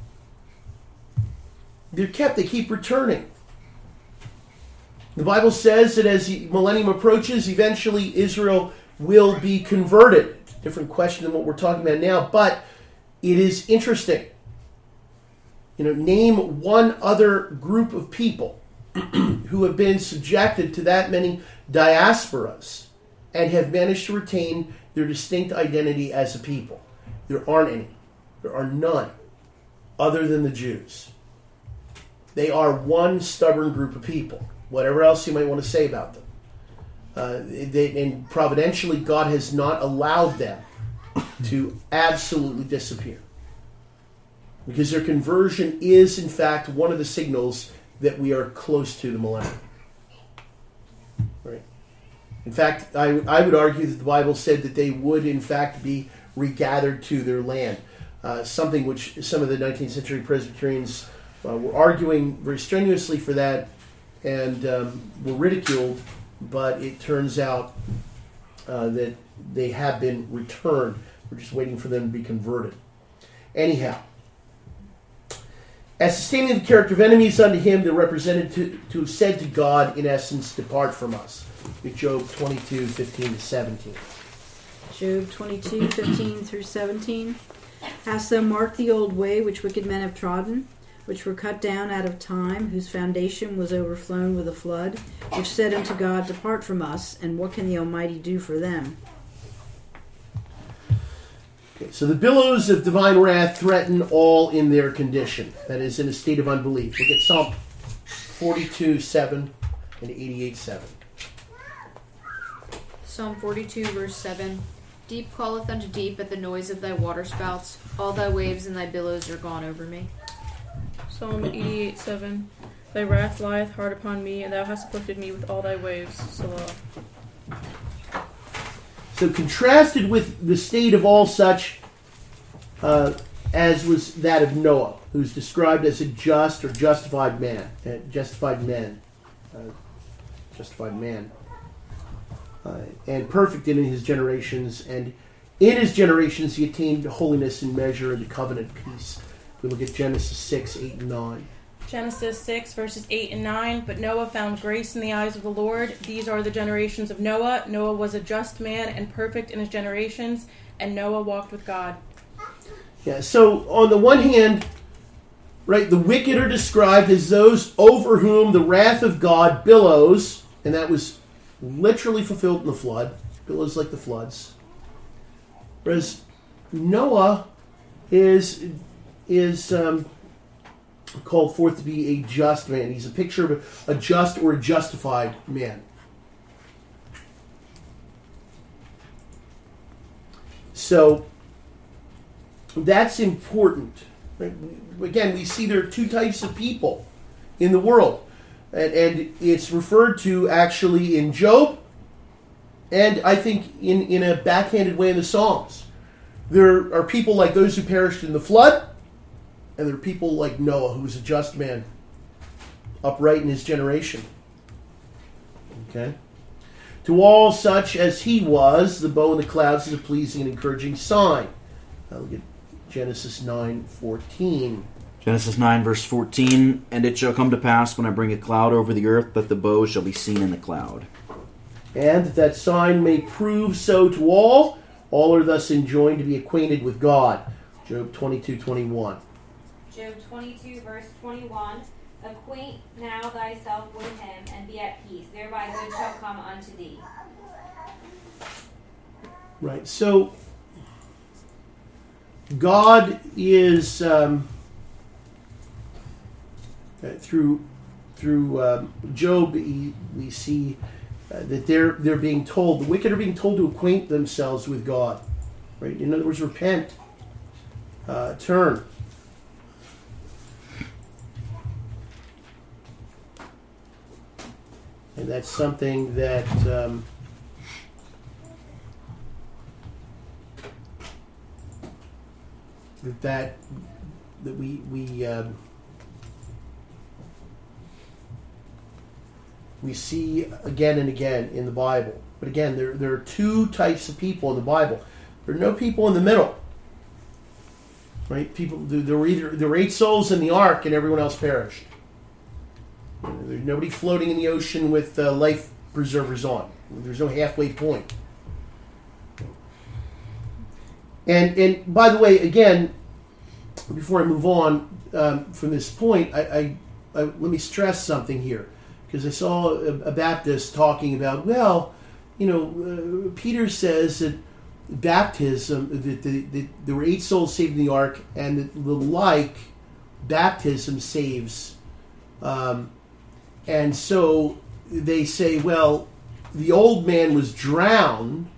Speaker 1: They're kept. They keep returning. The Bible says that as the millennium approaches, eventually Israel will be converted. Different question than what we're talking about now, but it is interesting. Name one other group of people who have been subjected to that many diasporas and have managed to retain their distinct identity as a people. There aren't any. There are none other than the Jews. They are one stubborn group of people. Whatever else you might want to say about them. And providentially, God has not allowed them to absolutely disappear. Because their conversion is, in fact, one of the signals that we are close to the millennium. Right? In fact, I would argue that the Bible said that they would, in fact, be regathered to their land. Something which some of the 19th century Presbyterians were arguing very strenuously for that and were ridiculed, but it turns out that they have been returned. We're just waiting for them to be converted. Anyhow, as sustaining the character of enemies unto him, they're represented to have said to God, in essence, depart from us. Job 22, 15 to 17.
Speaker 5: Job 22, 15 through 17. Hast thou marked the old way which wicked men have trodden, which were cut down out of time, whose foundation was overflown with a flood, which said unto God, depart from us, and what can the Almighty do for them?
Speaker 1: Okay, so the billows of divine wrath threaten all in their condition, that is, in a state of unbelief. Look at Psalm 42, 7 and 88, 7.
Speaker 6: Psalm 42, verse 7. Deep calleth unto deep at the noise of thy waterspouts. All thy waves and thy billows are gone over me.
Speaker 7: Psalm 88, 7. Thy wrath lieth hard upon me, and thou hast afflicted me with all thy waves. Selah.
Speaker 1: So contrasted with the state of all such, as was that of Noah, who's described as a just or justified man, and perfect in his generations, and in his generations he attained holiness in measure and the covenant peace. We look at Genesis 6, 8, and 9.
Speaker 8: Genesis 6, verses 8 and 9. But Noah found grace in the eyes of the Lord. These are the generations of Noah. Noah was a just man and perfect in his generations, and Noah walked with God.
Speaker 1: Yeah, so on the one hand, right, the wicked are described as those over whom the wrath of God billows, and that was literally fulfilled in the flood, billows like the floods. Whereas Noah is called forth to be a just man. He's a picture of a just or a justified man. So that's important. Right? Again, we see there are two types of people in the world. and it's referred to actually in Job, and I think in a backhanded way in the Psalms. There are people like those who perished in the flood, and there are people like Noah, who was a just man, upright in his generation. Okay? To all such as he was, the bow in the clouds is a pleasing and encouraging sign. Now look at Genesis 9:14.
Speaker 2: Genesis 9, verse 14, and it shall come to pass when I bring a cloud over the earth that the bow shall be seen in the cloud.
Speaker 1: And that sign may prove so to all. All are thus enjoined to be acquainted with God. Job 22:21.
Speaker 3: Job 22, verse 21. Acquaint now thyself with him, and be at peace. Thereby good shall come unto thee.
Speaker 1: Right. So God is through Job. We see that they're being told, the wicked are being told to acquaint themselves with God. Right. In other words, repent, turn. And that's something that we see again and again in the Bible. But again, there are two types of people in the Bible. There are no people in the middle. Right? There were 8 souls in the ark, and everyone else perished. There's nobody floating in the ocean with life preservers on. There's no halfway point. And by the way, again, before I move on from this point, I let me stress something here, because I saw a Baptist talking about, Peter says that baptism, that there were 8 souls saved in the ark, and that the baptism saves. And so they say, well, the old man was drowned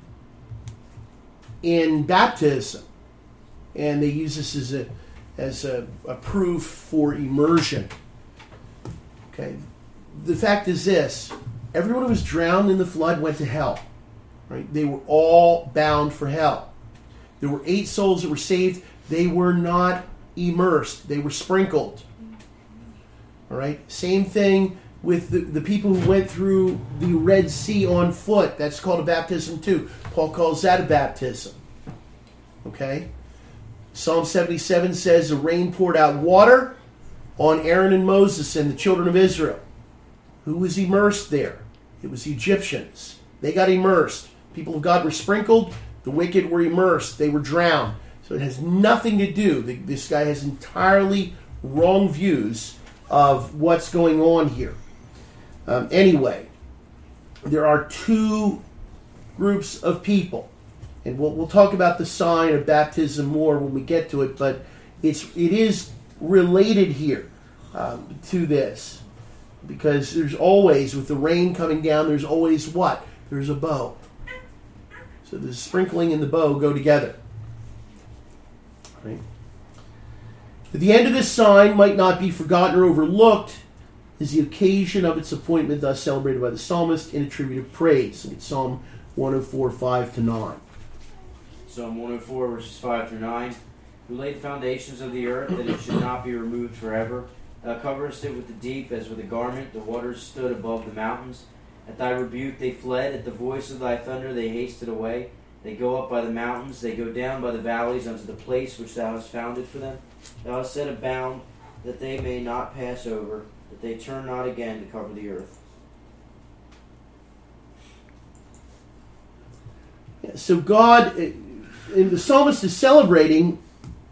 Speaker 1: in baptism, and they use this as a proof for immersion. Okay, the fact is this: everyone who was drowned in the flood went to hell. Right? They were all bound for hell. There were 8 souls that were saved. They were not immersed; they were sprinkled. All right, same thing with the people who went through the Red Sea on foot. That's called a baptism too. Paul calls that a baptism. Okay? Psalm 77 says the rain poured out water on Aaron and Moses and the children of Israel. Who was immersed there? It was the Egyptians. They got immersed. People of God were sprinkled. The wicked were immersed. They were drowned. So it has nothing to do. This guy has entirely wrong views of what's going on here. Anyway, there are 2 groups of people, and we'll talk about the sign of baptism more when we get to it. But it is related here to this, because there's always, with the rain coming down, there's always what? There's a bow. So the sprinkling and the bow go together. Right? At the end of this sign might not be forgotten or overlooked is the occasion of its appointment, thus celebrated by the psalmist in a tribute of praise. Look at Psalm 104, 5-9.
Speaker 4: Psalm 104, verses 5 through 9. Who laid the foundations of the earth, that it should not be removed forever. Thou coverest it with the deep as with a garment. The waters stood above the mountains. At thy rebuke they fled. At the voice of thy thunder they hasted away. They go up by the mountains. They go down by the valleys unto the place which thou hast founded for them. Thou hast set a bound that they may not pass over, that they turn not again to cover the earth.
Speaker 1: Yeah, so God, and the psalmist is celebrating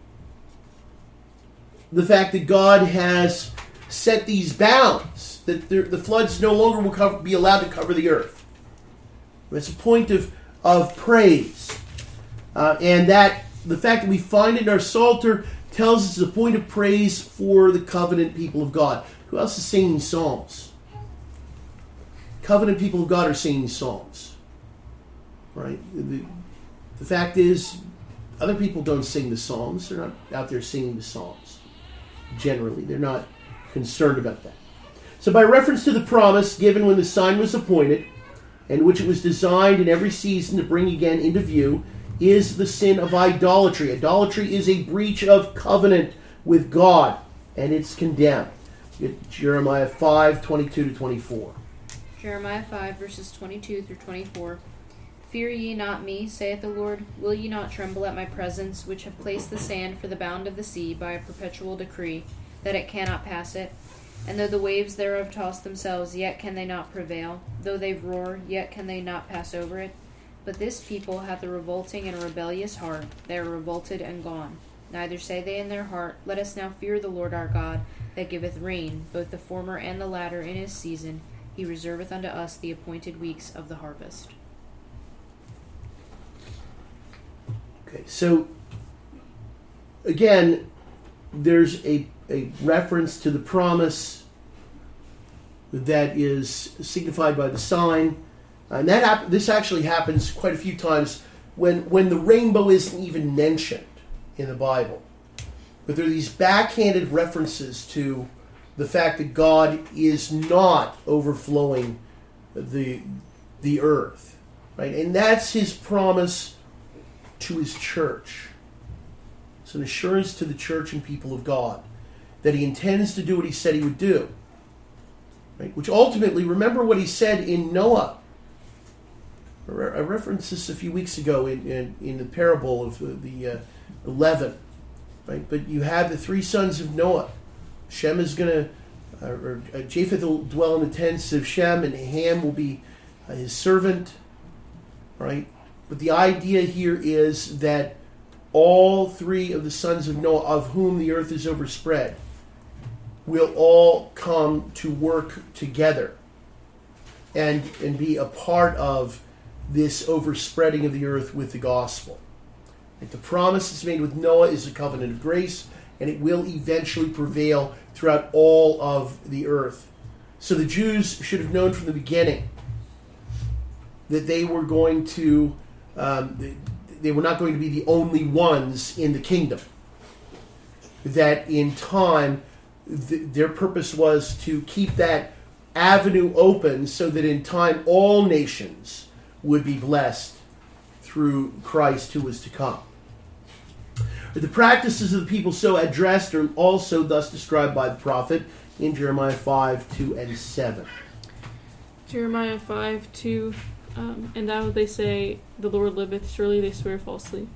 Speaker 1: the fact that God has set these bounds, that the floods no longer will be allowed to cover the earth. It's a point of praise. And that the fact that we find it in our Psalter tells us it's a point of praise for the covenant people of God. Who else is singing psalms? Covenant people of God are singing psalms. Right? The fact is, other people don't sing the psalms. They're not out there singing the psalms. Generally, they're not concerned about that. So by reference to the promise given when the sign was appointed, and which it was designed in every season to bring again into view, is the sin of idolatry. Idolatry is a breach of covenant with God, and it's condemned. Jeremiah 5, 22 to 24.
Speaker 6: Jeremiah 5, verses 22 through 24. Fear ye not me, saith the Lord. Will ye not tremble at my presence, which have placed the sand for the bound of the sea by a perpetual decree, that it cannot pass it? And though the waves thereof toss themselves, yet can they not prevail. Though they roar, yet can they not pass over it. But this people hath a revolting and a rebellious heart. They are revolted and gone. Neither say they in their heart, Let us now fear the Lord our God, that giveth rain, both the former and the latter in his season. He reserveth unto us the appointed weeks of the harvest.
Speaker 1: Okay, so again, there's a reference to the promise that is signified by the sign, and this actually happens quite a few times when the rainbow isn't even mentioned in the Bible. But there are these backhanded references to the fact that God is not overflowing the earth, right? And that's his promise to his church. It's an assurance to the church and people of God that he intends to do what he said he would do. Right? Which ultimately, remember what he said in Noah. I referenced this a few weeks ago in the parable of the 11. Right? But you have the three sons of Noah. Shem is going to, Japheth will dwell in the tents of Shem, and Ham will be his servant. Right? But the idea here is that all three of the sons of Noah, of whom the earth is overspread, will all come to work together and be a part of this overspreading of the earth with the gospel. Like the promise that's made with Noah is a covenant of grace, and it will eventually prevail throughout all of the earth. So the Jews should have known from the beginning that they were going to they were not going to be the only ones in the kingdom. That in time, their purpose was to keep that avenue open so that in time all nations would be blessed through Christ who was to come. The practices of the people so addressed are also thus described by the prophet in Jeremiah 5, 2, and 7.
Speaker 7: Jeremiah 5, 2, and now they say, The Lord liveth, surely they swear falsely.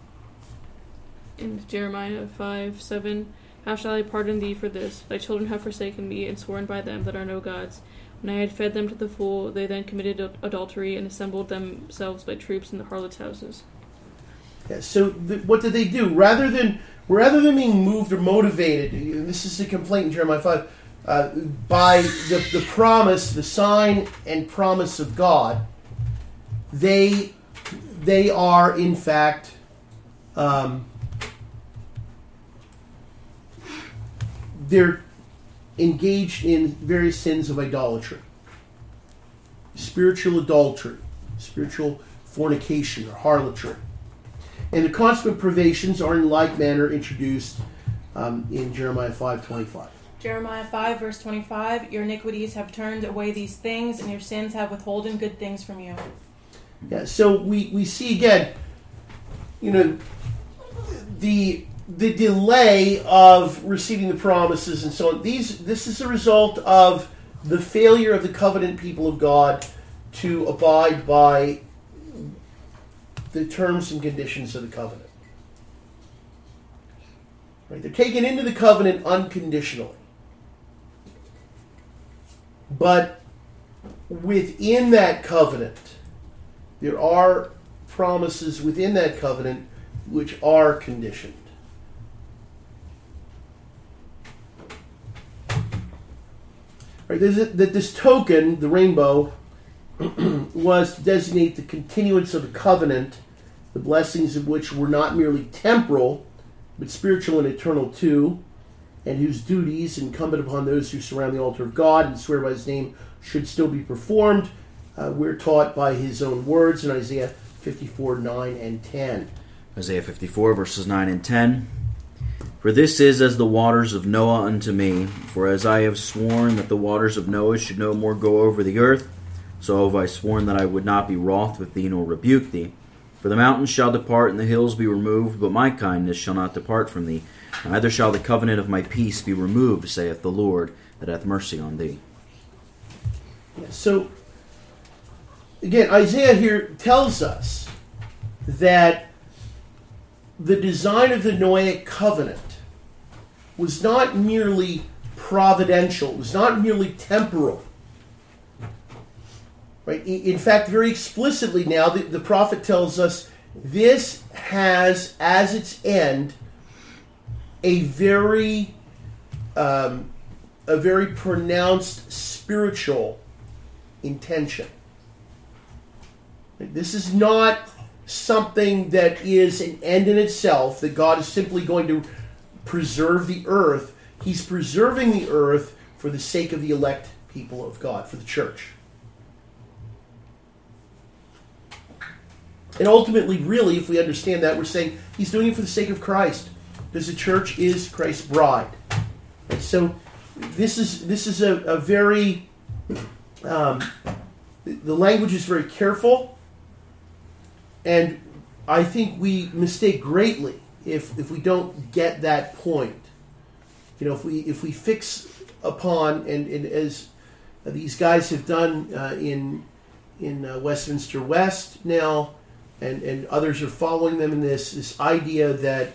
Speaker 7: In Jeremiah 5, 7, How shall I pardon thee for this? Thy children have forsaken me, and sworn by them that are no gods. When I had fed them to the full, they then committed adultery, and assembled themselves by troops in the harlots' houses.
Speaker 1: Yeah, so what did they do? Rather than being moved or motivated, this is a complaint in Jeremiah 5, by the promise, the sign and promise of God, they are in fact they're engaged in various sins of idolatry, spiritual adultery, spiritual fornication or harlotry. And the consequent privations are in like manner introduced in Jeremiah 5:25.
Speaker 8: Jeremiah 5, verse 25, Your iniquities have turned away these things, and your sins have withholden good things from you.
Speaker 1: Yeah, so we see again, the delay of receiving the promises and so on. This is a result of the failure of the covenant people of God to abide by the terms and conditions of the covenant. Right? They're taken into the covenant unconditionally. But within that covenant, there are promises within that covenant which are conditioned. Right? That this token, the rainbow, was to designate the continuance of the covenant, the blessings of which were not merely temporal, but spiritual and eternal too, and whose duties incumbent upon those who surround the altar of God and swear by his name should still be performed. We're taught by his own words in Isaiah 54, 9 and 10.
Speaker 2: Isaiah 54, verses 9 and 10. For this is as the waters of Noah unto me. For as I have sworn that the waters of Noah should no more go over the earth, so have I sworn that I would not be wroth with thee nor rebuke thee. For the mountains shall depart and the hills be removed, but my kindness shall not depart from thee. Neither shall the covenant of my peace be removed, saith the Lord, that hath mercy on thee.
Speaker 1: So, again, Isaiah here tells us that the design of the Noahic covenant was not merely providential, it was not merely temporal. Right? In fact, very explicitly now, the prophet tells us this has as its end a very pronounced spiritual intention. This is not something that is an end in itself, that God is simply going to preserve the earth. He's preserving the earth for the sake of the elect people of God, for the church. And ultimately, really, if we understand that, we're saying he's doing it for the sake of Christ, because the church is Christ's bride. And so this is a very the language is very careful, and I think we mistake greatly if we don't get that point. You know, if we fix upon and as these guys have done in Westminster West now, and others are following them in this idea that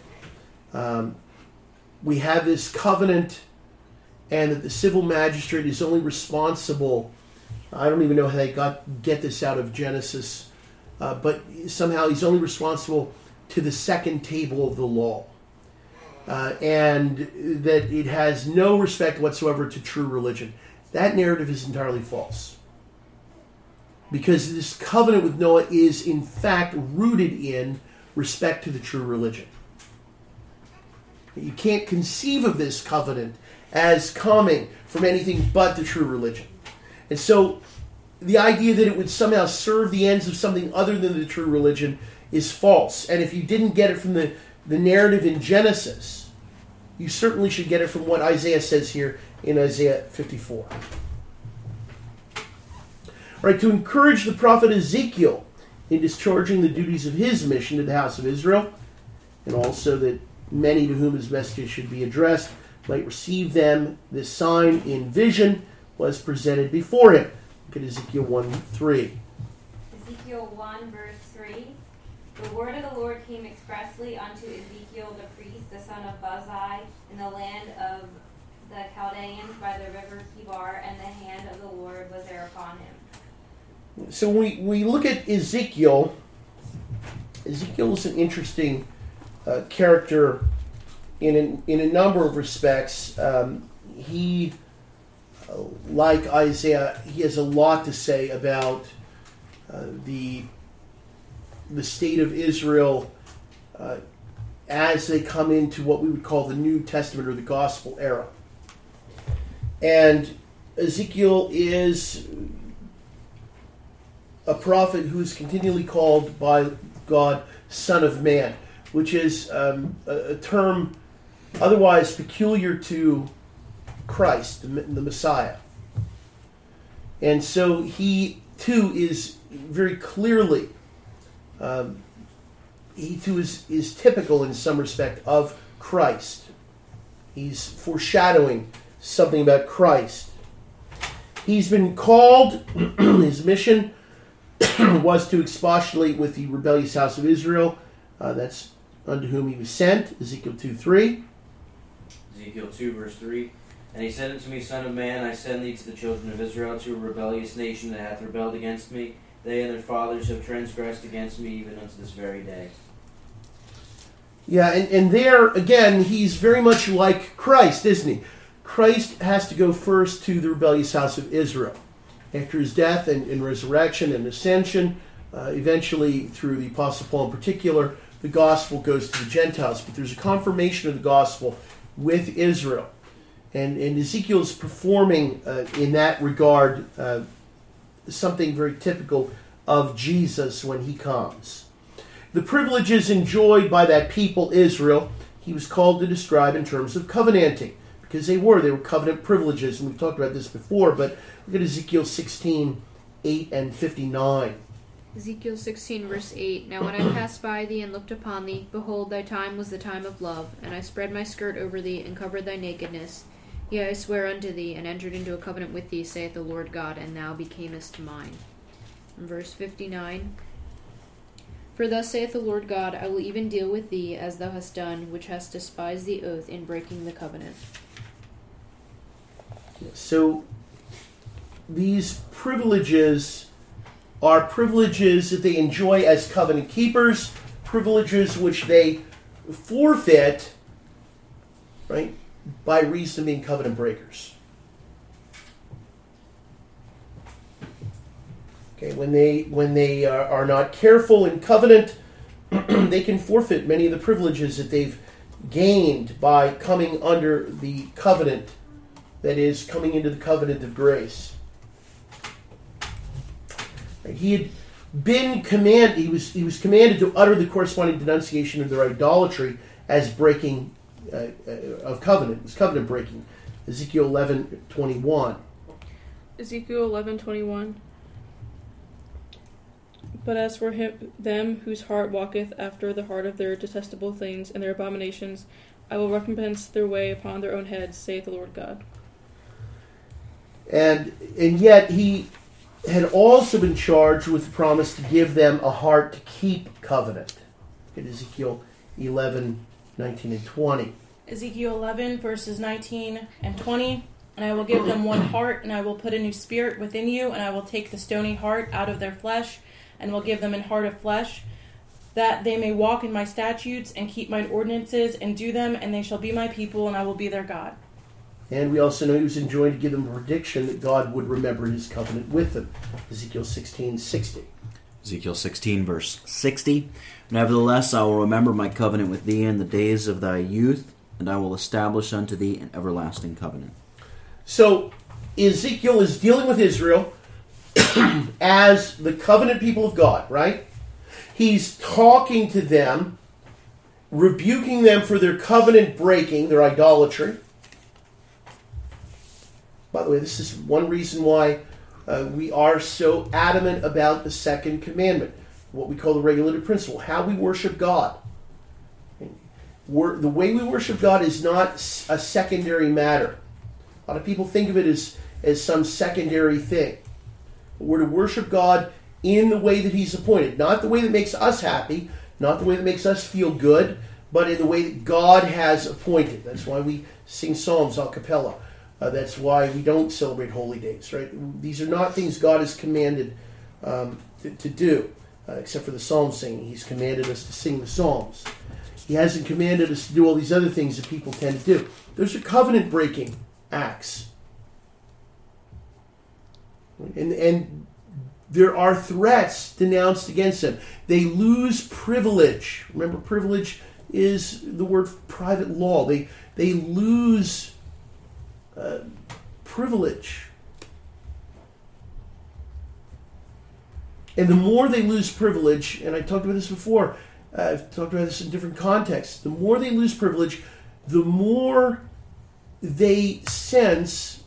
Speaker 1: we have this covenant and that the civil magistrate is only responsible. I don't even know how they get this out of Genesis, but somehow he's only responsible to the second table of the law, and that it has no respect whatsoever to true religion. That narrative is entirely false, because this covenant with Noah is in fact rooted in respect to the true religion. You can't conceive of this covenant as coming from anything but the true religion. And so the idea that it would somehow serve the ends of something other than the true religion is false. And if you didn't get it from the narrative in Genesis, you certainly should get it from what Isaiah says here in Isaiah 54. All right, to encourage the prophet Ezekiel in discharging the duties of his mission to the house of Israel, and also that many to whom his message should be addressed might receive them, this sign in vision was presented before him. Look at Ezekiel 1:3.
Speaker 3: Ezekiel 1, verse 3. The word of the Lord came expressly unto Ezekiel the priest, the son of Buzi, in the land of the Chaldeans by the river Kibar, and the hand of the Lord was there upon him.
Speaker 1: So we look at Ezekiel. Ezekiel is an interesting character in a number of respects. He, like Isaiah, he has a lot to say about the state of Israel as they come into what we would call the New Testament or the Gospel era. And Ezekiel is a prophet who is continually called by God Son of Man, which is a term otherwise peculiar to Christ, the Messiah. And so he too is very clearly, he too is typical in some respect of Christ. He's foreshadowing something about Christ. He's been called, his mission was to expostulate with the rebellious house of Israel. That's unto whom he was sent, Ezekiel 2:3.
Speaker 4: Ezekiel 2, verse 3. And he said unto me, Son of man, I send thee to the children of Israel, to a rebellious nation that hath rebelled against me. They and their fathers have transgressed against me even unto this very day.
Speaker 1: Yeah, and there, again, he's very much like Christ, isn't he? Christ has to go first to the rebellious house of Israel. After his death and resurrection and ascension, eventually through the Apostle Paul in particular, the gospel goes to the Gentiles. But there's a confirmation of the gospel with Israel. And Ezekiel is performing, in that regard, something very typical of Jesus when he comes. The privileges enjoyed by that people, Israel, he was called to describe in terms of covenanting, because they were covenant privileges, and we've talked about this before, but look at Ezekiel 16, 8 and 59.
Speaker 6: Ezekiel 16, verse 8. Now when I passed by thee and looked upon thee, behold, thy time was the time of love, and I spread my skirt over thee, and covered thy nakedness. Yea, I swear unto thee, and entered into a covenant with thee, saith the Lord God, and thou becamest mine. And verse 59. For thus saith the Lord God, I will even deal with thee as thou hast done, which hast despised the oath in breaking the covenant.
Speaker 1: So these privileges are privileges that they enjoy as covenant keepers, privileges which they forfeit, right, by reason of being covenant breakers. Okay, when they are not careful in covenant, they can forfeit many of the privileges that they've gained by coming under the covenant, that is, coming into the covenant of grace. He had been commanded. He was commanded to utter the corresponding denunciation of their idolatry as breaking of covenant. It was covenant breaking. Ezekiel 11:21.
Speaker 7: Ezekiel 11:21. But as for them whose heart walketh after the heart of their detestable things and their abominations, I will recompense their way upon their own heads, saith the Lord God. And
Speaker 1: yet he had also been charged with the promise to give them a heart to keep covenant. Look at Ezekiel 11, 19 and 20.
Speaker 8: Ezekiel 11, verses 19 and 20. And I will give them one heart, and I will put a new spirit within you, and I will take the stony heart out of their flesh, and will give them an heart of flesh, that they may walk in my statutes and keep mine ordinances and do them, and they shall be my people, and I will be their God.
Speaker 1: And we also know he was enjoined to give them a prediction that God would remember his covenant with them. Ezekiel 16:60.
Speaker 2: Ezekiel 16, verse 60. Nevertheless, I will remember my covenant with thee in the days of thy youth, and I will establish unto thee an everlasting covenant.
Speaker 1: So Ezekiel is dealing with Israel as the covenant people of God, right? He's talking to them, rebuking them for their covenant breaking, their idolatry. By the way, this is one reason why we are so adamant about the second commandment, what we call the regulative principle, how we worship God. The way we worship God is not a secondary matter. A lot of people think of it as some secondary thing. We're to worship God in the way that he's appointed, not the way that makes us happy, not the way that makes us feel good, but in the way that God has appointed. That's why we sing psalms a cappella. That's why we don't celebrate holy days, right? These are not things God has commanded to do, except for the psalm singing. He's commanded us to sing the psalms. He hasn't commanded us to do all these other things that people tend to do. Those are covenant-breaking acts. And there are threats denounced against them. They lose privilege. Remember, privilege is the word private law. They lose privilege. And the more they lose privilege, and I talked about this before, I've talked about this in different contexts, the more they lose privilege, the more they sense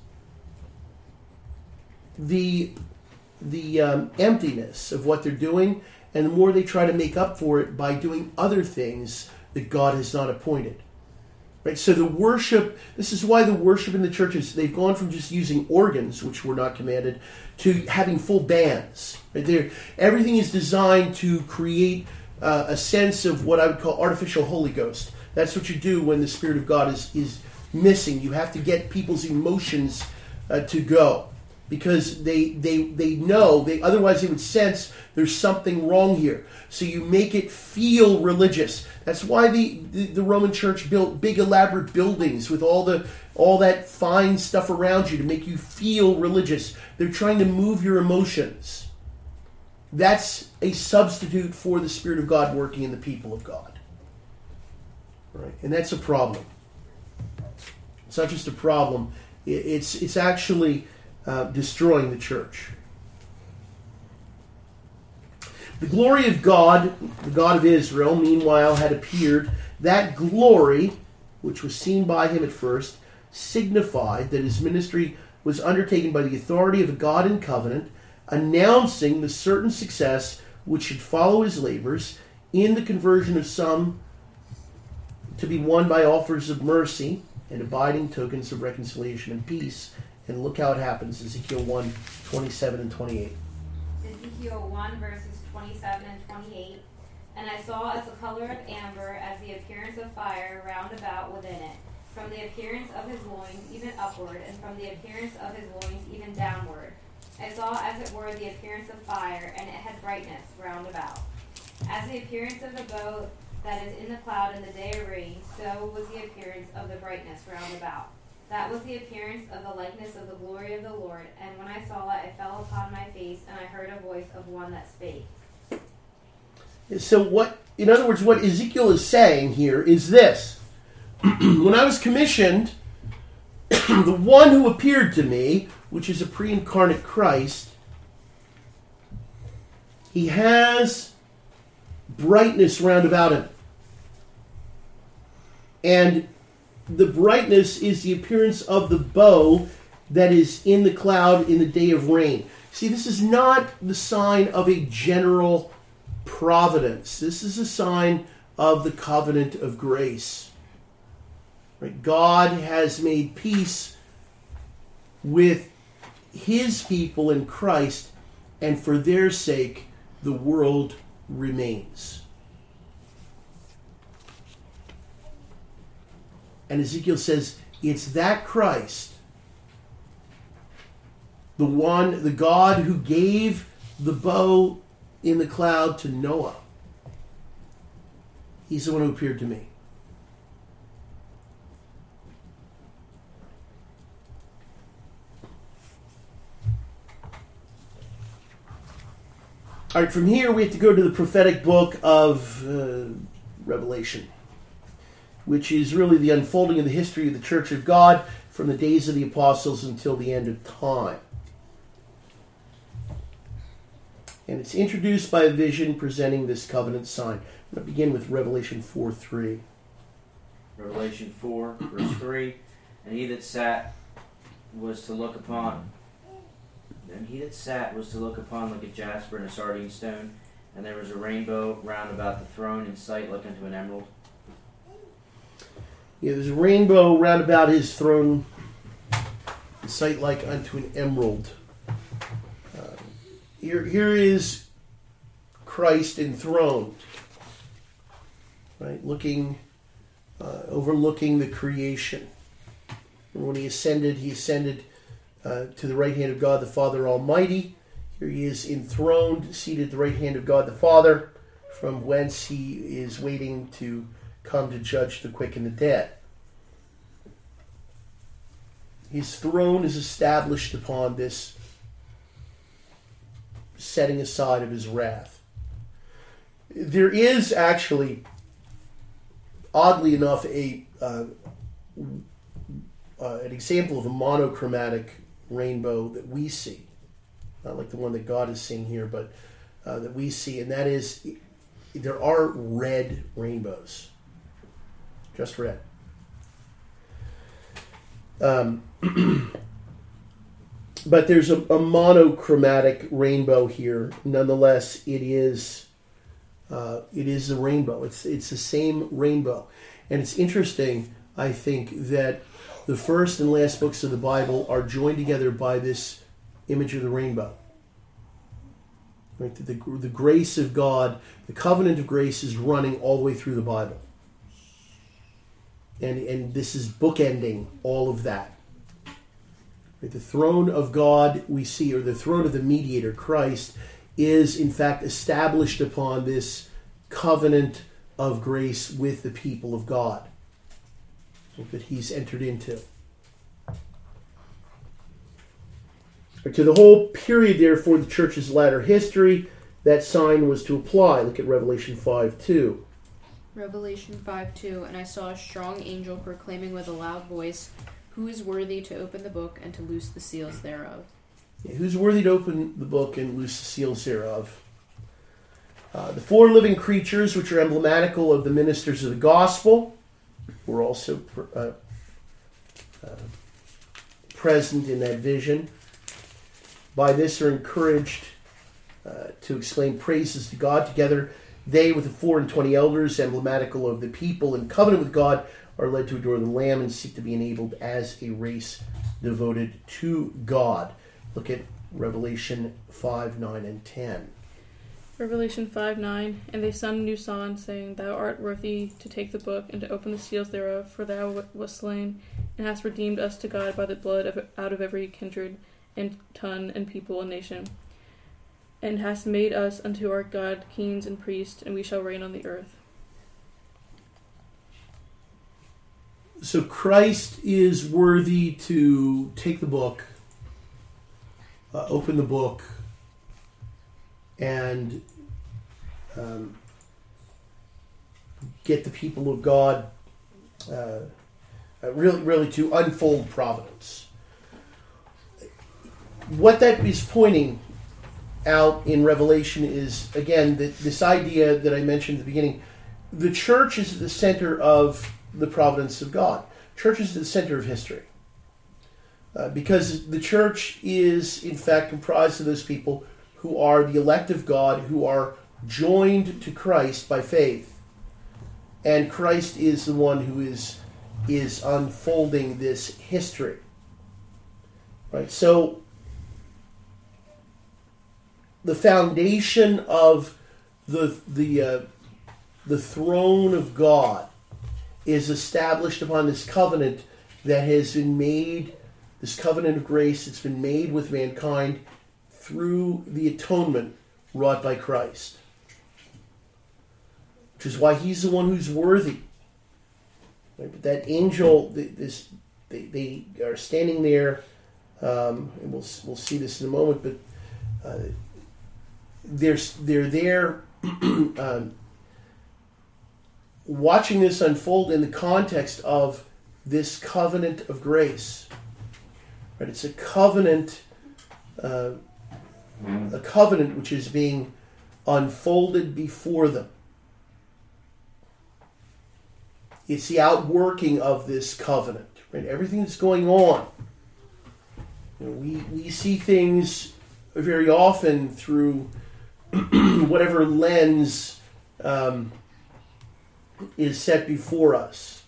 Speaker 1: the emptiness of what they're doing, and the more they try to make up for it by doing other things that God has not appointed. Right? So the worship, this is why the worship in the churches, they've gone from just using organs, which were not commanded, to having full bands. Right? Everything is designed to create a sense of what I would call artificial Holy Ghost. That's what you do when the Spirit of God is missing. You have to get people's emotions to go. Because they know, otherwise they would sense there's something wrong here. So you make it feel religious. That's why the Roman Church built big elaborate buildings with all that fine stuff around you to make you feel religious. They're trying to move your emotions. That's a substitute for the Spirit of God working in the people of God. Right? And that's a problem. It's not just a problem. It's actually destroying the church. The glory of God, the God of Israel, meanwhile had appeared. That glory, which was seen by him at first, signified that his ministry was undertaken by the authority of a God in covenant, announcing the certain success which should follow his labors in the conversion of some to be won by offers of mercy and abiding tokens of reconciliation and peace. And look how it happens, Ezekiel 1, 27 and 28.
Speaker 3: Ezekiel 1, verses 27 and 28. And I saw as the color of amber, as the appearance of fire round about within it, from the appearance of his loins even upward, and from the appearance of his loins even downward. I saw as it were the appearance of fire, and it had brightness round about. As the appearance of the bow that is in the cloud in the day of rain, so was the appearance of the brightness round about. That was the appearance of the likeness of the glory of the Lord. And when I saw it, it fell upon my face, and I heard a voice of one that spake.
Speaker 1: So in other words, what Ezekiel is saying here is this. When I was commissioned, the one who appeared to me, which is a pre-incarnate Christ, he has brightness round about him. And the brightness is the appearance of the bow that is in the cloud in the day of rain. See, this is not the sign of a general providence. This is a sign of the covenant of grace. Right? God has made peace with his people in Christ, and for their sake, the world remains. And Ezekiel says, it's that Christ, the God who gave the bow in the cloud to Noah. He's the one who appeared to me. All right, from here we have to go to the prophetic book of Revelation, which is really the unfolding of the history of the Church of God from the days of the apostles until the end of time. And it's introduced by a vision presenting this covenant sign. I'm going to begin with Revelation 4:3.
Speaker 4: Revelation 4, verse 3. And he that sat was to look upon like a jasper and a sardine stone, and there was a rainbow round about the throne in sight like unto an emerald.
Speaker 1: Yeah, there's a rainbow round about his throne, in sight like unto an emerald. Here is Christ enthroned, right? Overlooking the creation. And when he ascended to the right hand of God the Father Almighty. Here he is enthroned, seated at the right hand of God the Father, from whence he is waiting to come to judge the quick and the dead. His throne is established upon this setting aside of his wrath. There is actually, oddly enough, an example of a monochromatic rainbow that we see. Not like the one that God is seeing here, but that we see. And that is, there are red rainbows. Just red. But there's a monochromatic rainbow here. Nonetheless, it is a rainbow. It's the same rainbow. And it's interesting, I think, that the first and last books of the Bible are joined together by this image of the rainbow. Right? The grace of God, the covenant of grace is running all the way through the Bible. And this is bookending all of that. Right? The throne of God we see, or the throne of the mediator, Christ, is in fact established upon this covenant of grace with the people of God that he's entered into. To the whole period, therefore, the church's latter history, that sign was to apply. Look at Revelation 5:2.
Speaker 6: Revelation 5:2. And I saw a strong angel proclaiming with a loud voice, who is worthy to open the book and to loose the seals thereof?
Speaker 1: Yeah, who's worthy to open the book and loose the seals thereof? The 4 living creatures, which are emblematical of the ministers of the gospel, were also present in that vision. By this are encouraged to exclaim praises to God. Together, they with the 24 elders, emblematical of the people in covenant with God, are led to adore the Lamb and seek to be enabled as a race devoted to God. Look at Revelation 5, 9, and 10.
Speaker 7: Revelation 5:9, and they sung a new song, saying, Thou art worthy to take the book and to open the seals thereof, for thou wast slain, and hast redeemed us to God by the blood out of every kindred, and tongue, and people, and nation, and hast made us unto our God kings and priests, and we shall reign on the earth.
Speaker 1: So Christ is worthy to take the book, open the book, and get the people of God really to unfold providence. What that is pointing out in Revelation is, again, this idea that I mentioned at the beginning. The church is at the center of the providence of God. Church is at the center of history. Because the church is, in fact, comprised of those people who are the elect of God, who are joined to Christ by faith. And Christ is the one who is unfolding this history. Right? So, the foundation of the throne of God is established upon this covenant that has been made, this covenant of grace that's been made with mankind through the atonement wrought by Christ. Which is why he's the one who's worthy. Right? But that angel, they are standing there, and we'll see this in a moment, but they're there watching this unfold in the context of this covenant of grace. Right? It's a covenant which is being unfolded before them. It's the outworking of this covenant. Right? Everything that's going on. We see things very often through whatever lens is set before us.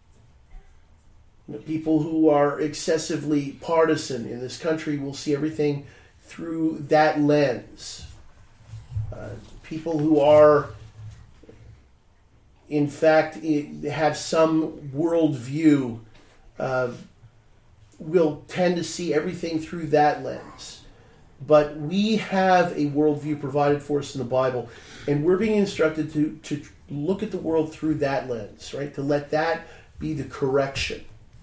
Speaker 1: People who are excessively partisan in this country will see everything through that lens. People who are, in fact, have some worldview will tend to see everything through that lens. But we have a worldview provided for us in the Bible, and we're being instructed to look at the world through that lens, right? To let that be the correction.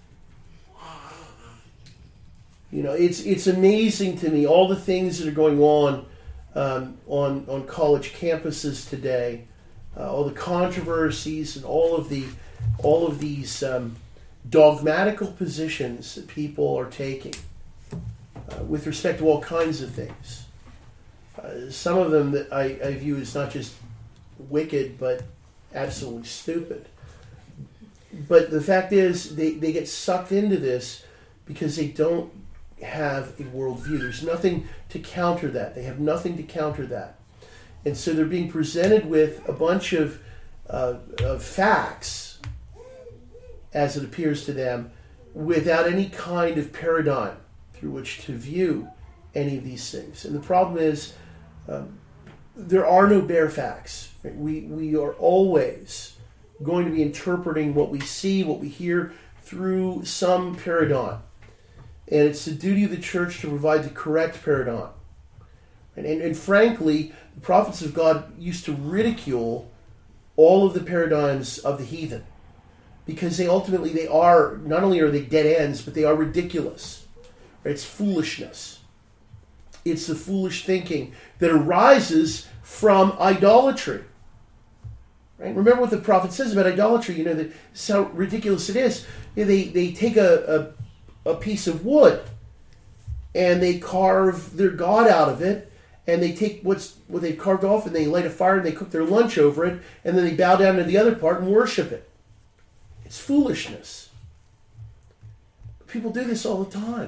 Speaker 1: It's amazing to me all the things that are going on college campuses today, all the controversies and all of these dogmatical positions that people are taking with respect to all kinds of things. Some of them that I view as not just wicked, but absolutely stupid. But the fact is, they get sucked into this because they don't have a worldview. There's nothing to counter that. They have nothing to counter that. And so they're being presented with a bunch of facts, as it appears to them, without any kind of paradigm through which to view any of these things. And the problem is, there are no bare facts. Right? We are always going to be interpreting what we see, what we hear, through some paradigm. And it's the duty of the church to provide the correct paradigm. And frankly, the prophets of God used to ridicule all of the paradigms of the heathen, because they are, not only are they dead ends, but they are ridiculous. Right? It's foolishness. It's the foolish thinking that arises from idolatry. Right? Remember what the prophet says about idolatry. This is how ridiculous it is. They take a piece of wood and they carve their god out of it, and they take what they've carved off and they light a fire and they cook their lunch over it, and then they bow down to the other part and worship it. It's foolishness. People do this all the time.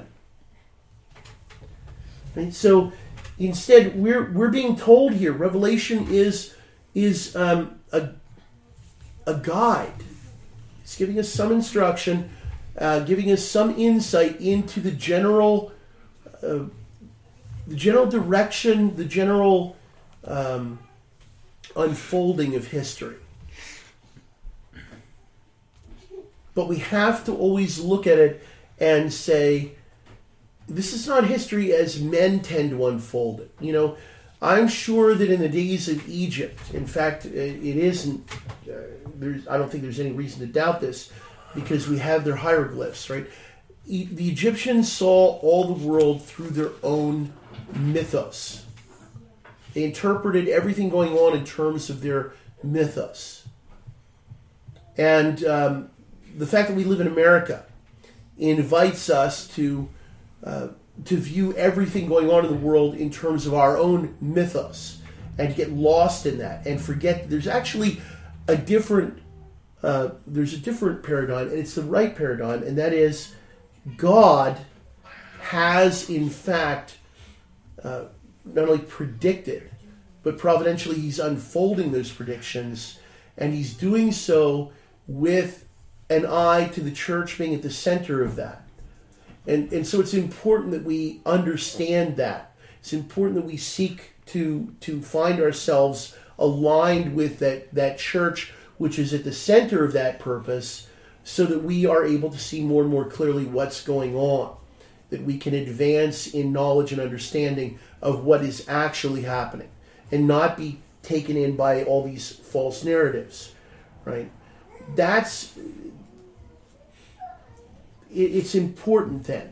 Speaker 1: Right? So instead, we're being told here, Revelation is a guide. It's giving us some instruction, giving us some insight into the general direction, the general unfolding of history. But we have to always look at it and say, this is not history as men tend to unfold it. You know, I'm sure that in the days of Egypt, in fact, it isn't, I don't think there's any reason to doubt this, because we have their hieroglyphs, right? The Egyptians saw all the world through their own mythos. They interpreted everything going on in terms of their mythos. And the fact that we live in America invites us to view everything going on in the world in terms of our own mythos and get lost in that and forget that there's actually a different paradigm, and it's the right paradigm, and that is God has in fact not only predicted, but providentially he's unfolding those predictions, and he's doing so with an eye to the church being at the center of that. And so it's important that we understand that. It's important that we seek to find ourselves aligned with that church which is at the center of that purpose, so that we are able to see more and more clearly what's going on, that we can advance in knowledge and understanding of what is actually happening and not be taken in by all these false narratives, right? It's important then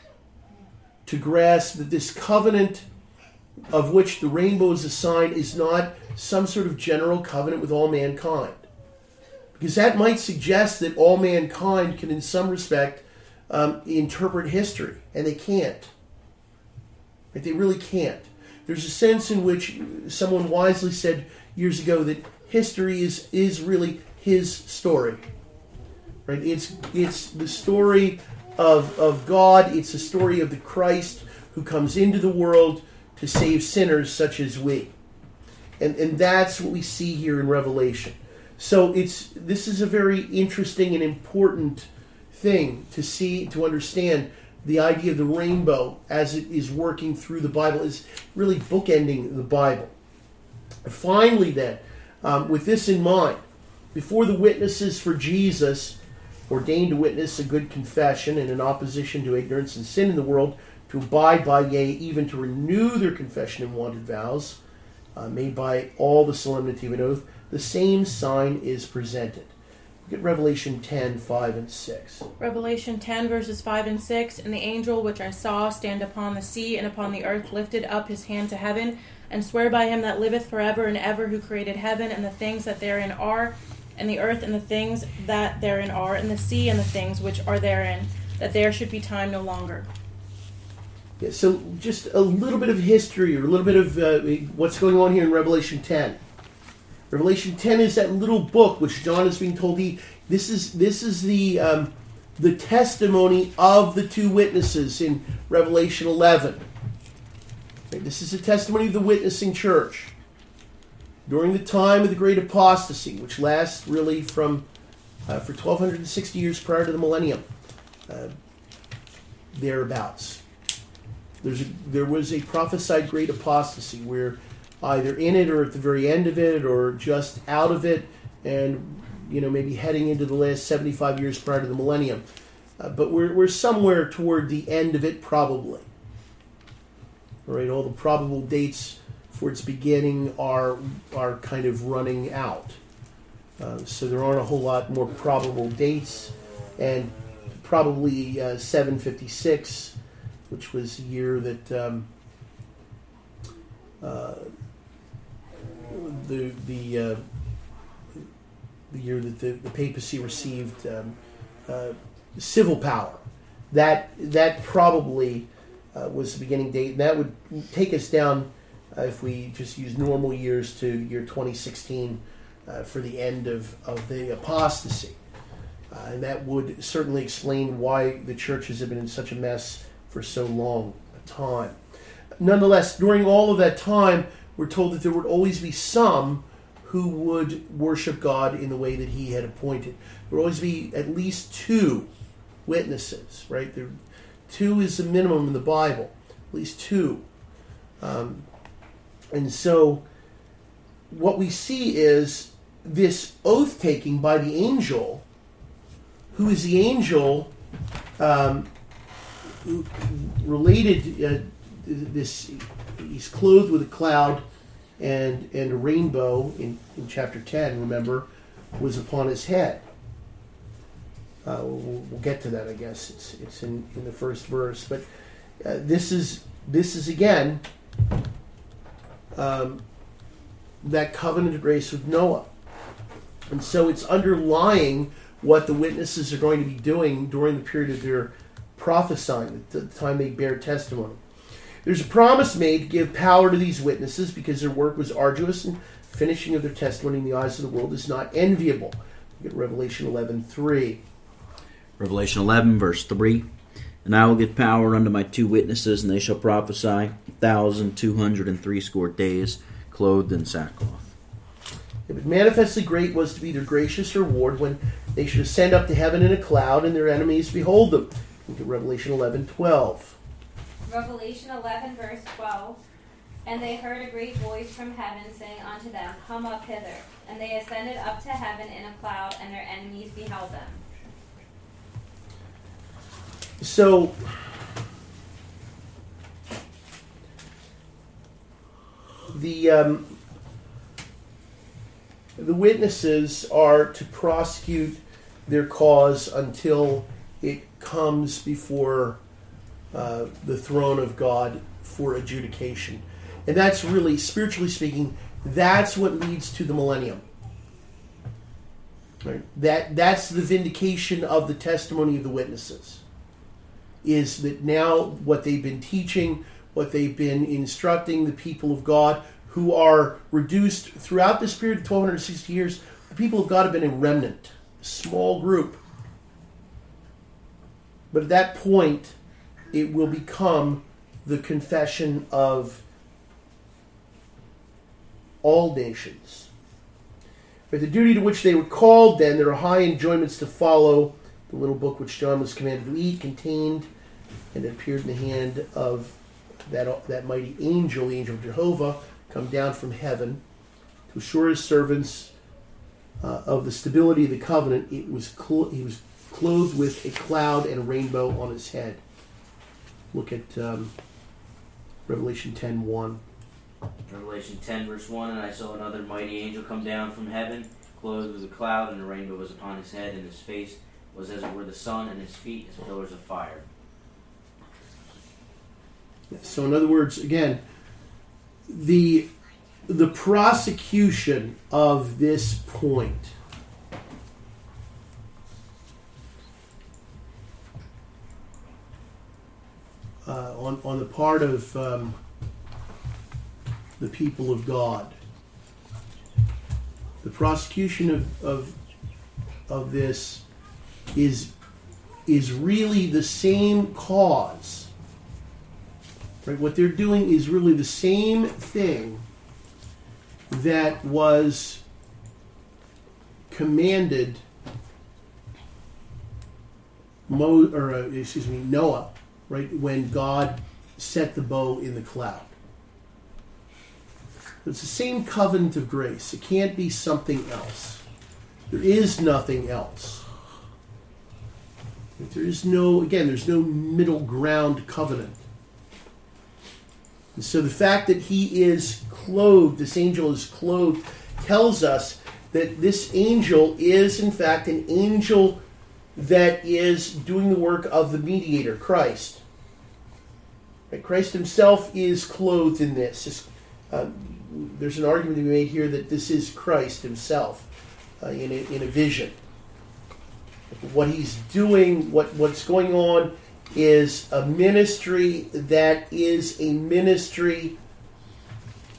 Speaker 1: to grasp that this covenant of which the rainbow is a sign is not some sort of general covenant with all mankind. Because that might suggest that all mankind can in some respect interpret history, and they can't. Right? They really can't. There's a sense in which someone wisely said years ago that history is really his story. Right? It's the story of God. It's the story of the Christ who comes into the world to save sinners such as we. And that's what we see here in Revelation. So this is a very interesting and important thing to see, to understand. The idea of the rainbow as it is working through the Bible is really bookending the Bible. Finally then, with this in mind, before the witnesses for Jesus ordained to witness a good confession and in opposition to ignorance and sin in the world, to abide by, yea, even to renew their confession and wonted vows, made by all the solemnity of an oath, the same sign is presented. Look at Revelation 10, 5 and 6.
Speaker 8: Revelation 10, verses 5 and 6. And the angel which I saw stand upon the sea and upon the earth lifted up his hand to heaven, and sware by him that liveth forever and ever, who created heaven and the things that therein are, and the earth and the things that therein are, and the sea and the things which are therein, that there should be time no longer.
Speaker 1: Yeah, so just a little bit of history, or a little bit of what's going on here in Revelation 10. Revelation 10 is that little book which John is being told this is the testimony of the two witnesses in Revelation 11. Okay, this is the testimony of the witnessing church during the time of the great apostasy, which lasts really from for 1260 years prior to the millennium, thereabouts. There was a prophesied great apostasy where either in it or at the very end of it or just out of it, and maybe heading into the last 75 years prior to the millennium. But we're somewhere toward the end of it, probably. All right, all the probable dates for its beginning are kind of running out. So there aren't a whole lot more probable dates, and probably 756, which was the year that the year that the papacy received civil power. That probably was the beginning date, and that would take us down if we just use normal years to year 2016 for the end of the apostasy. And that would certainly explain why the churches have been in such a mess for so long a time. Nonetheless, during all of that time, we're told that there would always be some who would worship God in the way that he had appointed. There would always be at least 2 witnesses, right? 2 is the minimum in the Bible, at least 2. And so what we see is this oath-taking by the angel, who is the angel who related this. He's clothed with a cloud and a rainbow in chapter 10, remember, was upon his head. We'll get to that, I guess. It's in the first verse. But this is again that covenant of grace with Noah. And so it's underlying what the witnesses are going to be doing during the period of their prophesying, the time they bear testimony. There's a promise made to give power to these witnesses because their work was arduous and finishing of their testimony in the eyes of the world is not enviable. Look at Revelation 11:3.
Speaker 2: Revelation 11, verse 3. And I will give power unto my 2 witnesses, and they shall prophesy 1,260 days, clothed in sackcloth.
Speaker 1: Yeah, but manifestly great was to be their gracious reward when they should ascend up to heaven in a cloud, and their enemies behold them. Look at Revelation 11:12.
Speaker 3: Revelation 11, verse 12. And they heard a great voice from heaven saying unto them, Come up hither. And they ascended up to heaven in a cloud, and their enemies beheld them.
Speaker 1: So, the witnesses are to prosecute their cause until it comes before the throne of God for adjudication. And that's really, spiritually speaking, that's what leads to the millennium. Right? That's the vindication of the testimony of the witnesses. Is that now what they've been teaching, what they've been instructing the people of God, who are reduced throughout this period of 1260 years, the people of God have been a remnant, a small group. But at that point, it will become the confession of all nations. But the duty to which they were called, then, there are high enjoyments to follow. The little book which John was commanded to eat contained and appeared in the hand of that mighty angel, the angel of Jehovah, come down from heaven to assure his servants of the stability of the covenant. He was clothed with a cloud and a rainbow on his head. Look at Revelation 10:1.
Speaker 4: Revelation 10, verse 1, And I saw another mighty angel come down from heaven, clothed with a cloud, and a rainbow was upon his head, and his face was as it were the sun, and his feet as pillars of fire.
Speaker 1: So in other words, again, the prosecution of this point on the part of the people of God, the prosecution of this is really the same cause. Right? What they're doing is really the same thing that was commanded Noah, right, when God set the bow in the cloud. It's the same covenant of grace. It can't be something else. There is nothing else. There's no middle ground covenant. And so the fact that he is clothed, this angel is clothed, tells us that this angel is in fact an angel that is doing the work of the mediator, Christ. Right? Christ himself is clothed in this. There's an argument to be made here that this is Christ himself in a vision. What he's doing, what's going on, is a ministry that is a ministry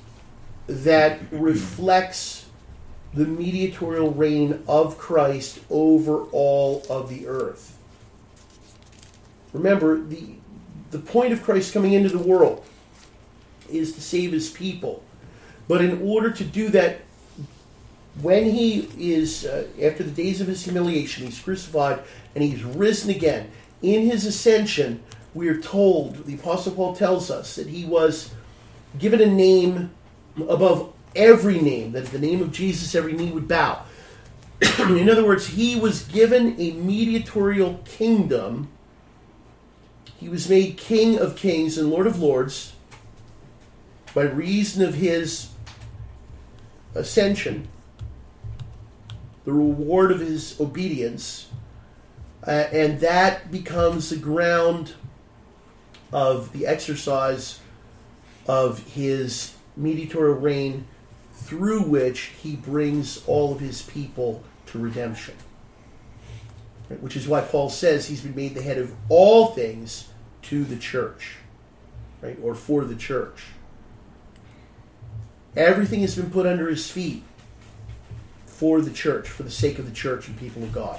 Speaker 1: that reflects the mediatorial reign of Christ over all of the earth. Remember, the point of Christ coming into the world is to save his people. But in order to do that, when he is, after the days of his humiliation, he's crucified and he's risen again. In his ascension, we are told, the Apostle Paul tells us, that he was given a name above every name, that at the name of Jesus every knee would bow. In other words, he was given a mediatorial kingdom. He was made King of Kings and Lord of Lords by reason of his ascension, the reward of his obedience, and that becomes the ground of the exercise of his mediatorial reign, through which he brings all of his people to redemption. Right? Which is why Paul says he's been made the head of all things to the church, right? Or for the church. Everything has been put under his feet for the church, for the sake of the church and people of God.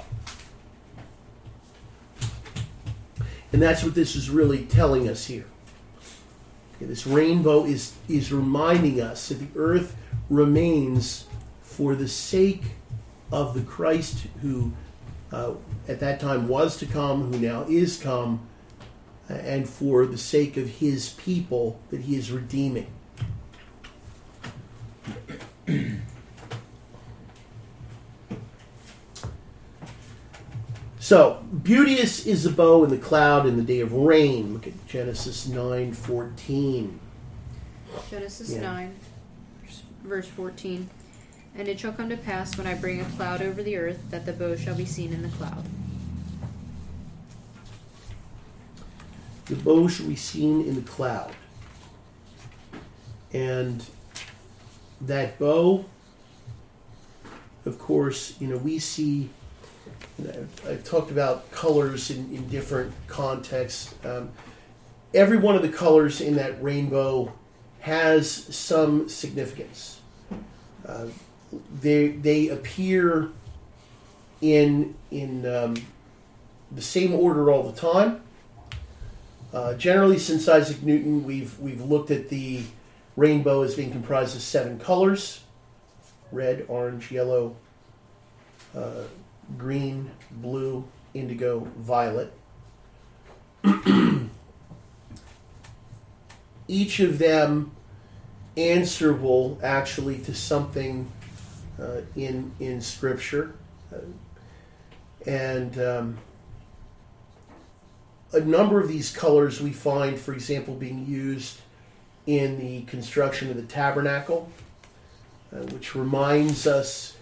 Speaker 1: And that's what this is really telling us here. Okay, this rainbow is reminding us that the earth remains for the sake of the Christ who at that time was to come, who now is come, and for the sake of his people that he is redeeming. So, beauteous is the bow in the cloud in the day of rain. Look at Genesis 9:14.
Speaker 6: Genesis 9, verse 14. And it shall come to pass when I bring a cloud over the earth that the bow shall be seen in the cloud.
Speaker 1: The bow shall be seen in the cloud. And that bow, of course, we see, I've talked about colors in different contexts. Every one of the colors in that rainbow has some significance. They appear in the same order all the time. Generally, since Isaac Newton, we've looked at the rainbow as being comprised of 7 colors: red, orange, yellow, green, blue, indigo, violet. Each of them answerable actually to something in Scripture. And a number of these colors we find, for example, being used in the construction of the tabernacle, which reminds us,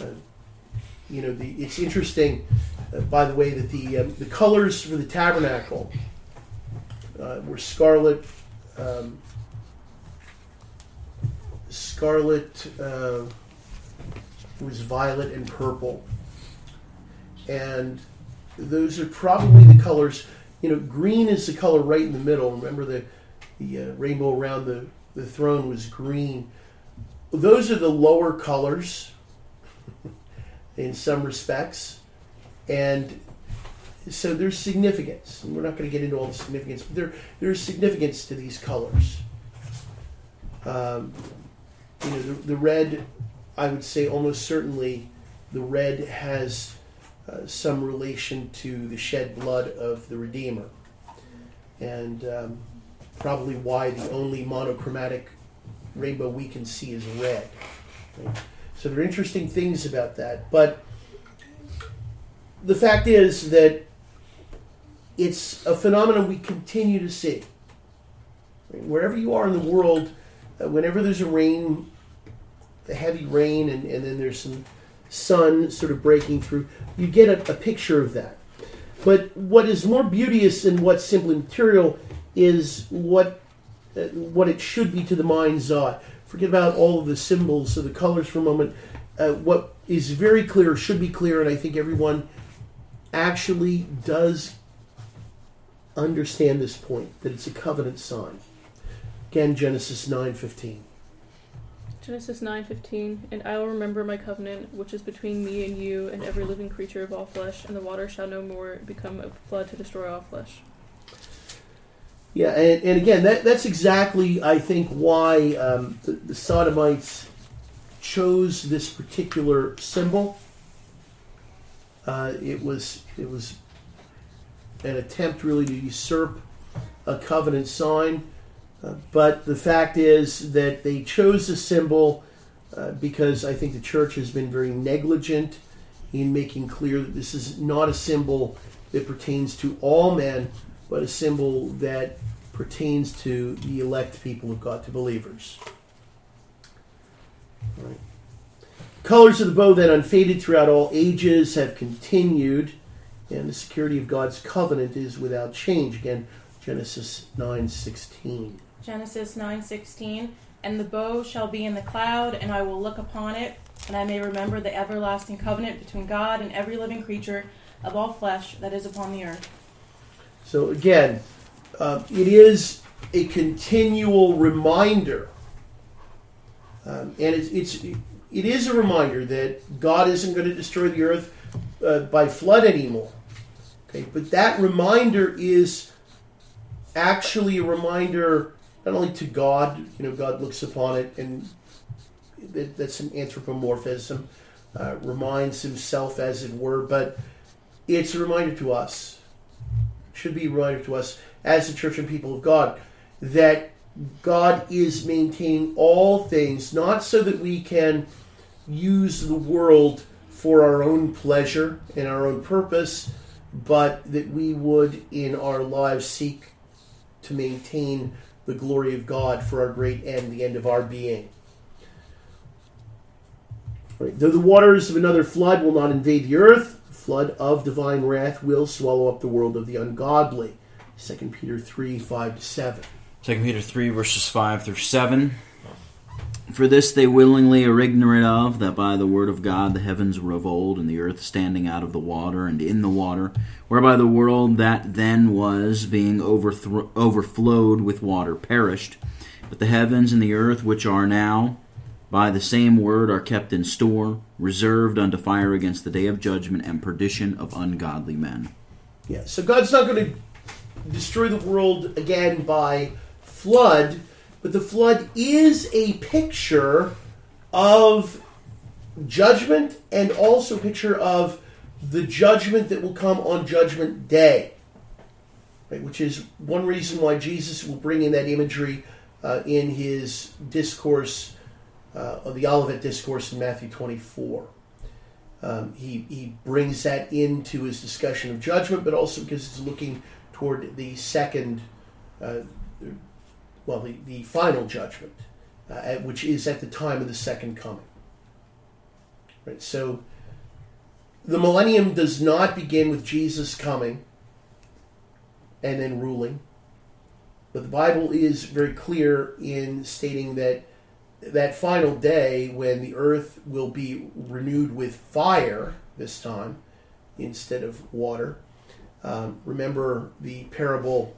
Speaker 1: it's interesting, by the way, that the colors for the tabernacle were scarlet, was violet and purple, and those are probably the colors. Green is the color right in the middle. Remember the rainbow around the throne was green. Those are the lower colors in some respects, and so there's significance. And we're not going to get into all the significance, but there's significance to these colors. The red, I would say almost certainly the red has some relation to the shed blood of the Redeemer, and probably why the only monochromatic rainbow we can see is red. Right? So there are interesting things about that, but the fact is that it's a phenomenon we continue to see. Right? Wherever you are in the world, whenever there's a heavy rain, and then there's some sun sort of breaking through, you get a picture of that. But what is more beauteous than what's simply material is what it should be to the mind's eye. Forget about all of the symbols of the colors for a moment. What is very clear, should be clear, and I think everyone actually does understand this point, that it's a covenant sign. Again, Genesis 9:15.
Speaker 7: Genesis 9:15, and I will remember my covenant, which is between me and you and every living creature of all flesh, and the water shall no more become a flood to destroy all flesh.
Speaker 1: Yeah, and again, that's exactly, I think, why the Sodomites chose this particular symbol. It was an attempt really to usurp a covenant sign. But the fact is that they chose a symbol because I think the church has been very negligent in making clear that this is not a symbol that pertains to all men, but a symbol that pertains to the elect people of God, to believers. All right. Colors of the bow then unfaded throughout all ages, have continued, and the security of God's covenant is without change. Again, Genesis 9:16.
Speaker 8: Genesis 9:16, and the bow shall be in the cloud, and I will look upon it, and I may remember the everlasting covenant between God and every living creature of all flesh that is upon the earth.
Speaker 1: So again, it is a continual reminder, and it is a reminder that God isn't going to destroy the earth by flood anymore. Okay, but that reminder is actually a reminder not only to God. God looks upon it, and that's an anthropomorphism, reminds himself, as it were, but it's a reminder to us. It should be a reminder to us as the church and people of God that God is maintaining all things, not so that we can use the world for our own pleasure and our own purpose, but that we would in our lives seek to maintain the glory of God for our great end, the end of our being. Right. Though the waters of another flood will not invade the earth, the flood of divine wrath will swallow up the world of the ungodly. 2 Peter 3, 5-7.
Speaker 2: 2 Peter 3, verses 5 through 7. For this they willingly are ignorant of, that by the word of God the heavens were of old, and the earth standing out of the water and in the water, whereby the world that then was, being overflowed with water, perished. But the heavens and the earth which are now, by the same word, are kept in store, reserved unto fire against the day of judgment and perdition of ungodly men.
Speaker 1: Yeah, so God's not going to destroy the world again by flood, but the flood is a picture of judgment and also a picture of the judgment that will come on Judgment Day, right? Which is one reason why Jesus will bring in that imagery in his discourse, of the Olivet Discourse in Matthew 24. He brings that into his discussion of judgment, but also because it's looking toward the second, the final judgment, which is at the time of the second coming. Right. So the millennium does not begin with Jesus coming and then ruling, but the Bible is very clear in stating that final day when the earth will be renewed with fire this time instead of water. Remember the parable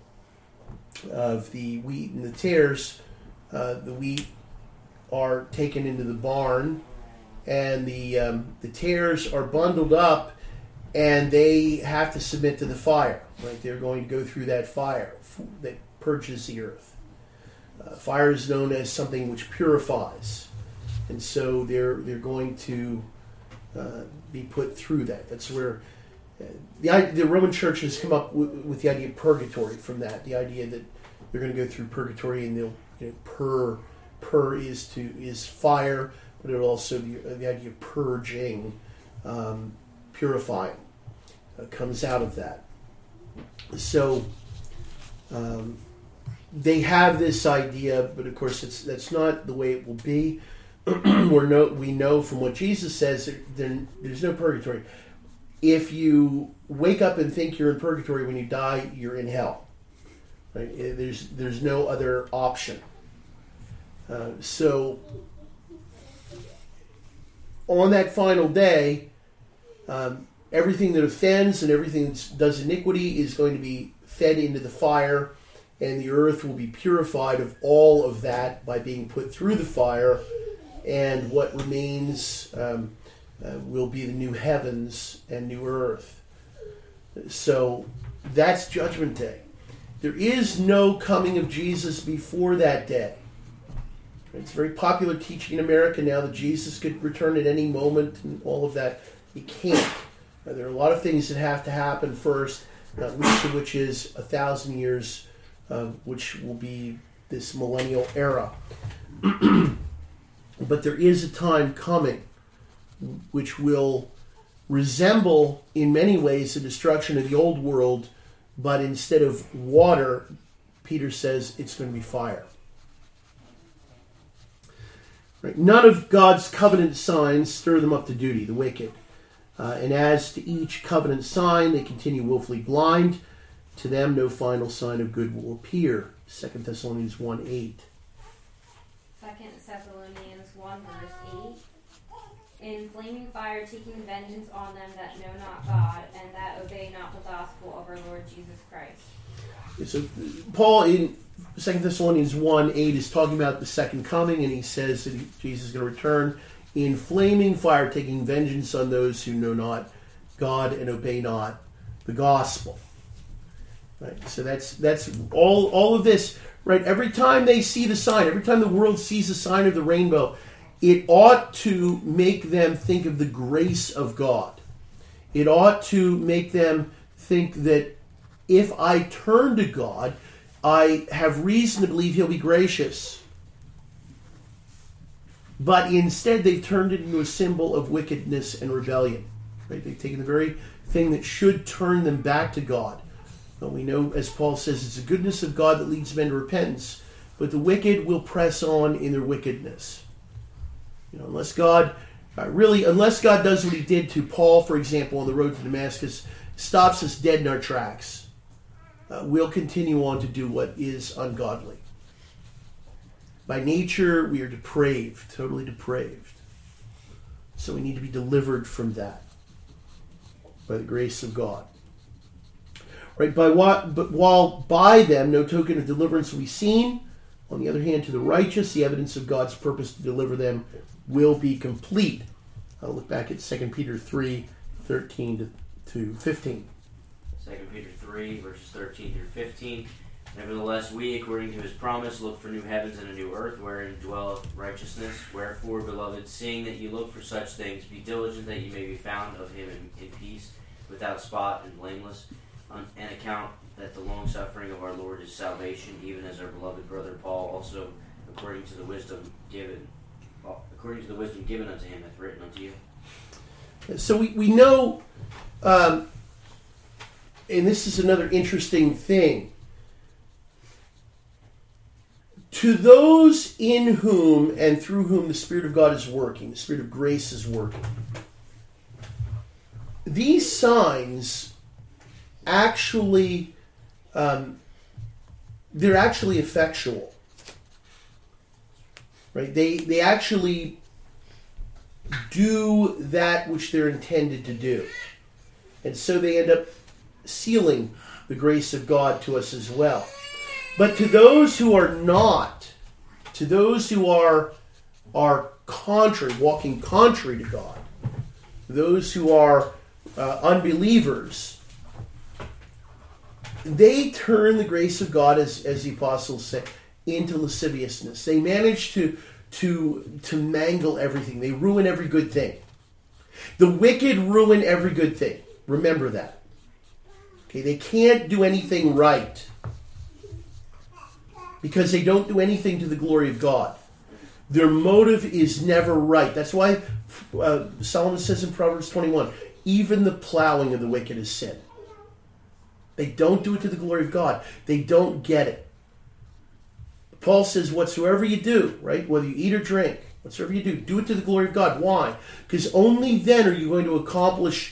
Speaker 1: of the wheat and the tares. The wheat are taken into the barn, and the tares are bundled up, and they have to submit to the fire. Right? They're going to go through that fire that purges the earth. Fire is known as something which purifies, and so they're going to be put through that. That's where the Roman Church has come up with the idea of purgatory from that. The idea that they're going to go through purgatory, and they'll pur is fire, but it'll also the idea of purging, purifying, comes out of that. So they have this idea, but of course that's not the way it will be. We know from what Jesus says there's no purgatory. If you wake up and think you're in purgatory when you die, you're in hell. Right? There's no other option. So on that final day, everything that offends and everything that does iniquity is going to be fed into the fire, and the earth will be purified of all of that by being put through the fire, and what remains will be the new heavens and new earth. So that's Judgment Day. There is no coming of Jesus before that day. It's very popular teaching in America now that Jesus could return at any moment and all of that. He can't. There are a lot of things that have to happen first, not least of which is 1,000 years, which will be this millennial era. But there is a time coming which will resemble in many ways the destruction of the old world, but instead of water, Peter says it's going to be fire. Right? None of God's covenant signs stir them up to duty, the wicked. And as to each covenant sign, they continue willfully blind. To them, no final sign of good will appear. 2 Thessalonians 1:8.
Speaker 3: 2 Thessalonians 1 verse 8. In flaming fire taking vengeance on them that know not God, and that obey not the gospel of our Lord Jesus Christ.
Speaker 1: So Paul in 2 Thessalonians 1:8 is talking about the second coming, and he says that Jesus is going to return in flaming fire, taking vengeance on those who know not God and obey not the gospel. Right? So that's all of this. Right? Every time they see the sign, every time the world sees the sign of the rainbow, it ought to make them think of the grace of God. It ought to make them think that if I turn to God, I have reason to believe He'll be gracious. But instead, they've turned it into a symbol of wickedness and rebellion. Right? They've taken the very thing that should turn them back to God. But we know, as Paul says, it's the goodness of God that leads men to repentance. But the wicked will press on in their wickedness. Unless God does what He did to Paul, for example, on the road to Damascus, stops us dead in our tracks, we'll continue on to do what is ungodly. By nature, we are depraved, totally depraved. So we need to be delivered from that by the grace of God. Right? But while by them no token of deliverance will be seen, on the other hand, to the righteous, the evidence of God's purpose to deliver them will be complete. I'll look back at 2 Peter 3, 13 to 15.
Speaker 4: 2 Peter 3, verses 13 through 15. Nevertheless, we, according to His promise, look for new heavens and a new earth, wherein dwelleth righteousness. Wherefore, beloved, seeing that you look for such things, be diligent that you may be found of Him in peace, without spot and blameless, and account that the long suffering of our Lord is salvation, even as our beloved brother Paul also, according to the wisdom given unto him, hath written unto you.
Speaker 1: So we know, and this is another interesting thing. To those in whom and through whom the Spirit of God is working, the Spirit of grace is working, these signs actually, they're actually effectual. Right? They actually do that which they're intended to do. And so they end up sealing the grace of God to us as well. But to those who are not, to those who are contrary, walking contrary to God, those who are unbelievers, they turn the grace of God, as the apostles say, into lasciviousness. They manage to mangle everything. They ruin every good thing. The wicked ruin every good thing. Remember that. Okay, they can't do anything right because they don't do anything to the glory of God. Their motive is never right. That's why Solomon says in Proverbs 21, even the plowing of the wicked is sin. They don't do it to the glory of God. They don't get it. Paul says, whatsoever you do, right, whether you eat or drink, whatsoever you do it to the glory of God. Why? Because only then are you going to accomplish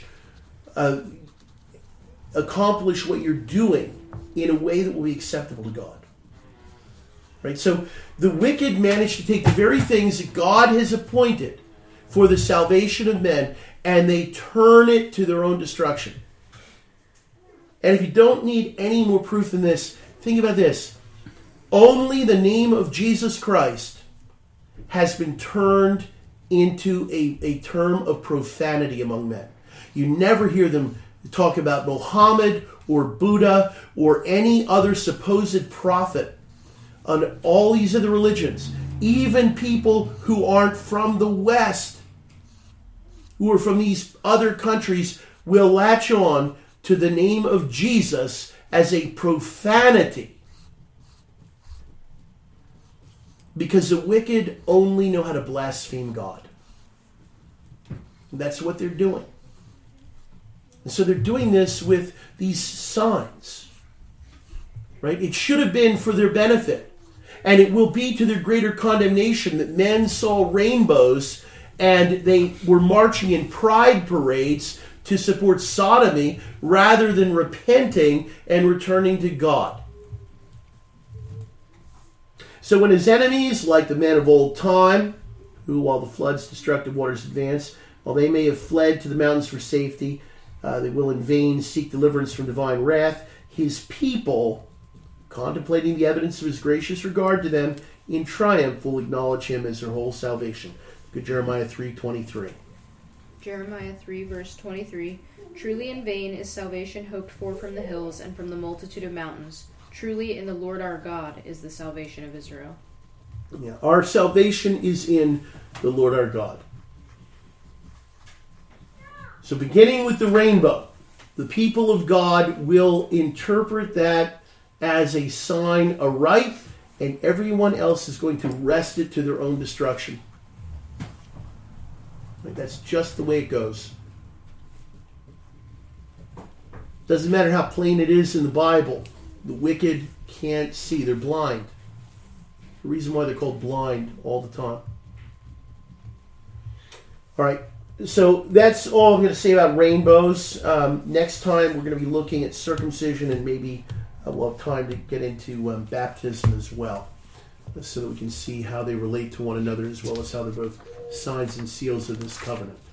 Speaker 1: what you're doing in a way that will be acceptable to God. Right? So the wicked manage to take the very things that God has appointed for the salvation of men, and they turn it to their own destruction. And if you don't need any more proof than this, think about this. Only the name of Jesus Christ has been turned into a term of profanity among men. You never hear them talk about Muhammad or Buddha or any other supposed prophet on all these other religions. Even people who aren't from the West, who are from these other countries, will latch on to the name of Jesus as a profanity. Because the wicked only know how to blaspheme God. And that's what they're doing. And so they're doing this with these signs. Right? It should have been for their benefit. And it will be to their greater condemnation that men saw rainbows and they were marching in pride parades to support sodomy rather than repenting and returning to God. So when his enemies, like the men of old time, who while the flood's destructive waters advance, while they may have fled to the mountains for safety, they will in vain seek deliverance from divine wrath. His people, contemplating the evidence of his gracious regard to them, in triumph will acknowledge him as their whole salvation. Look at Jeremiah 3:23.
Speaker 6: Jeremiah 3, verse 23. Truly in vain is salvation hoped for from the hills and from the multitude of mountains. Truly in the Lord our God is the salvation of Israel.
Speaker 1: Yeah, our salvation is in the Lord our God. So beginning with the rainbow, the people of God will interpret that as a sign aright, and everyone else is going to wrest it to their own destruction. That's just the way it goes. Doesn't matter how plain it is in the Bible. The wicked can't see. They're blind. The reason why they're called blind all the time. All right. So that's all I'm going to say about rainbows. Next time we're going to be looking at circumcision, and maybe we'll have time to get into baptism as well, so that we can see how they relate to one another, as well as how they're both signs and seals of this covenant.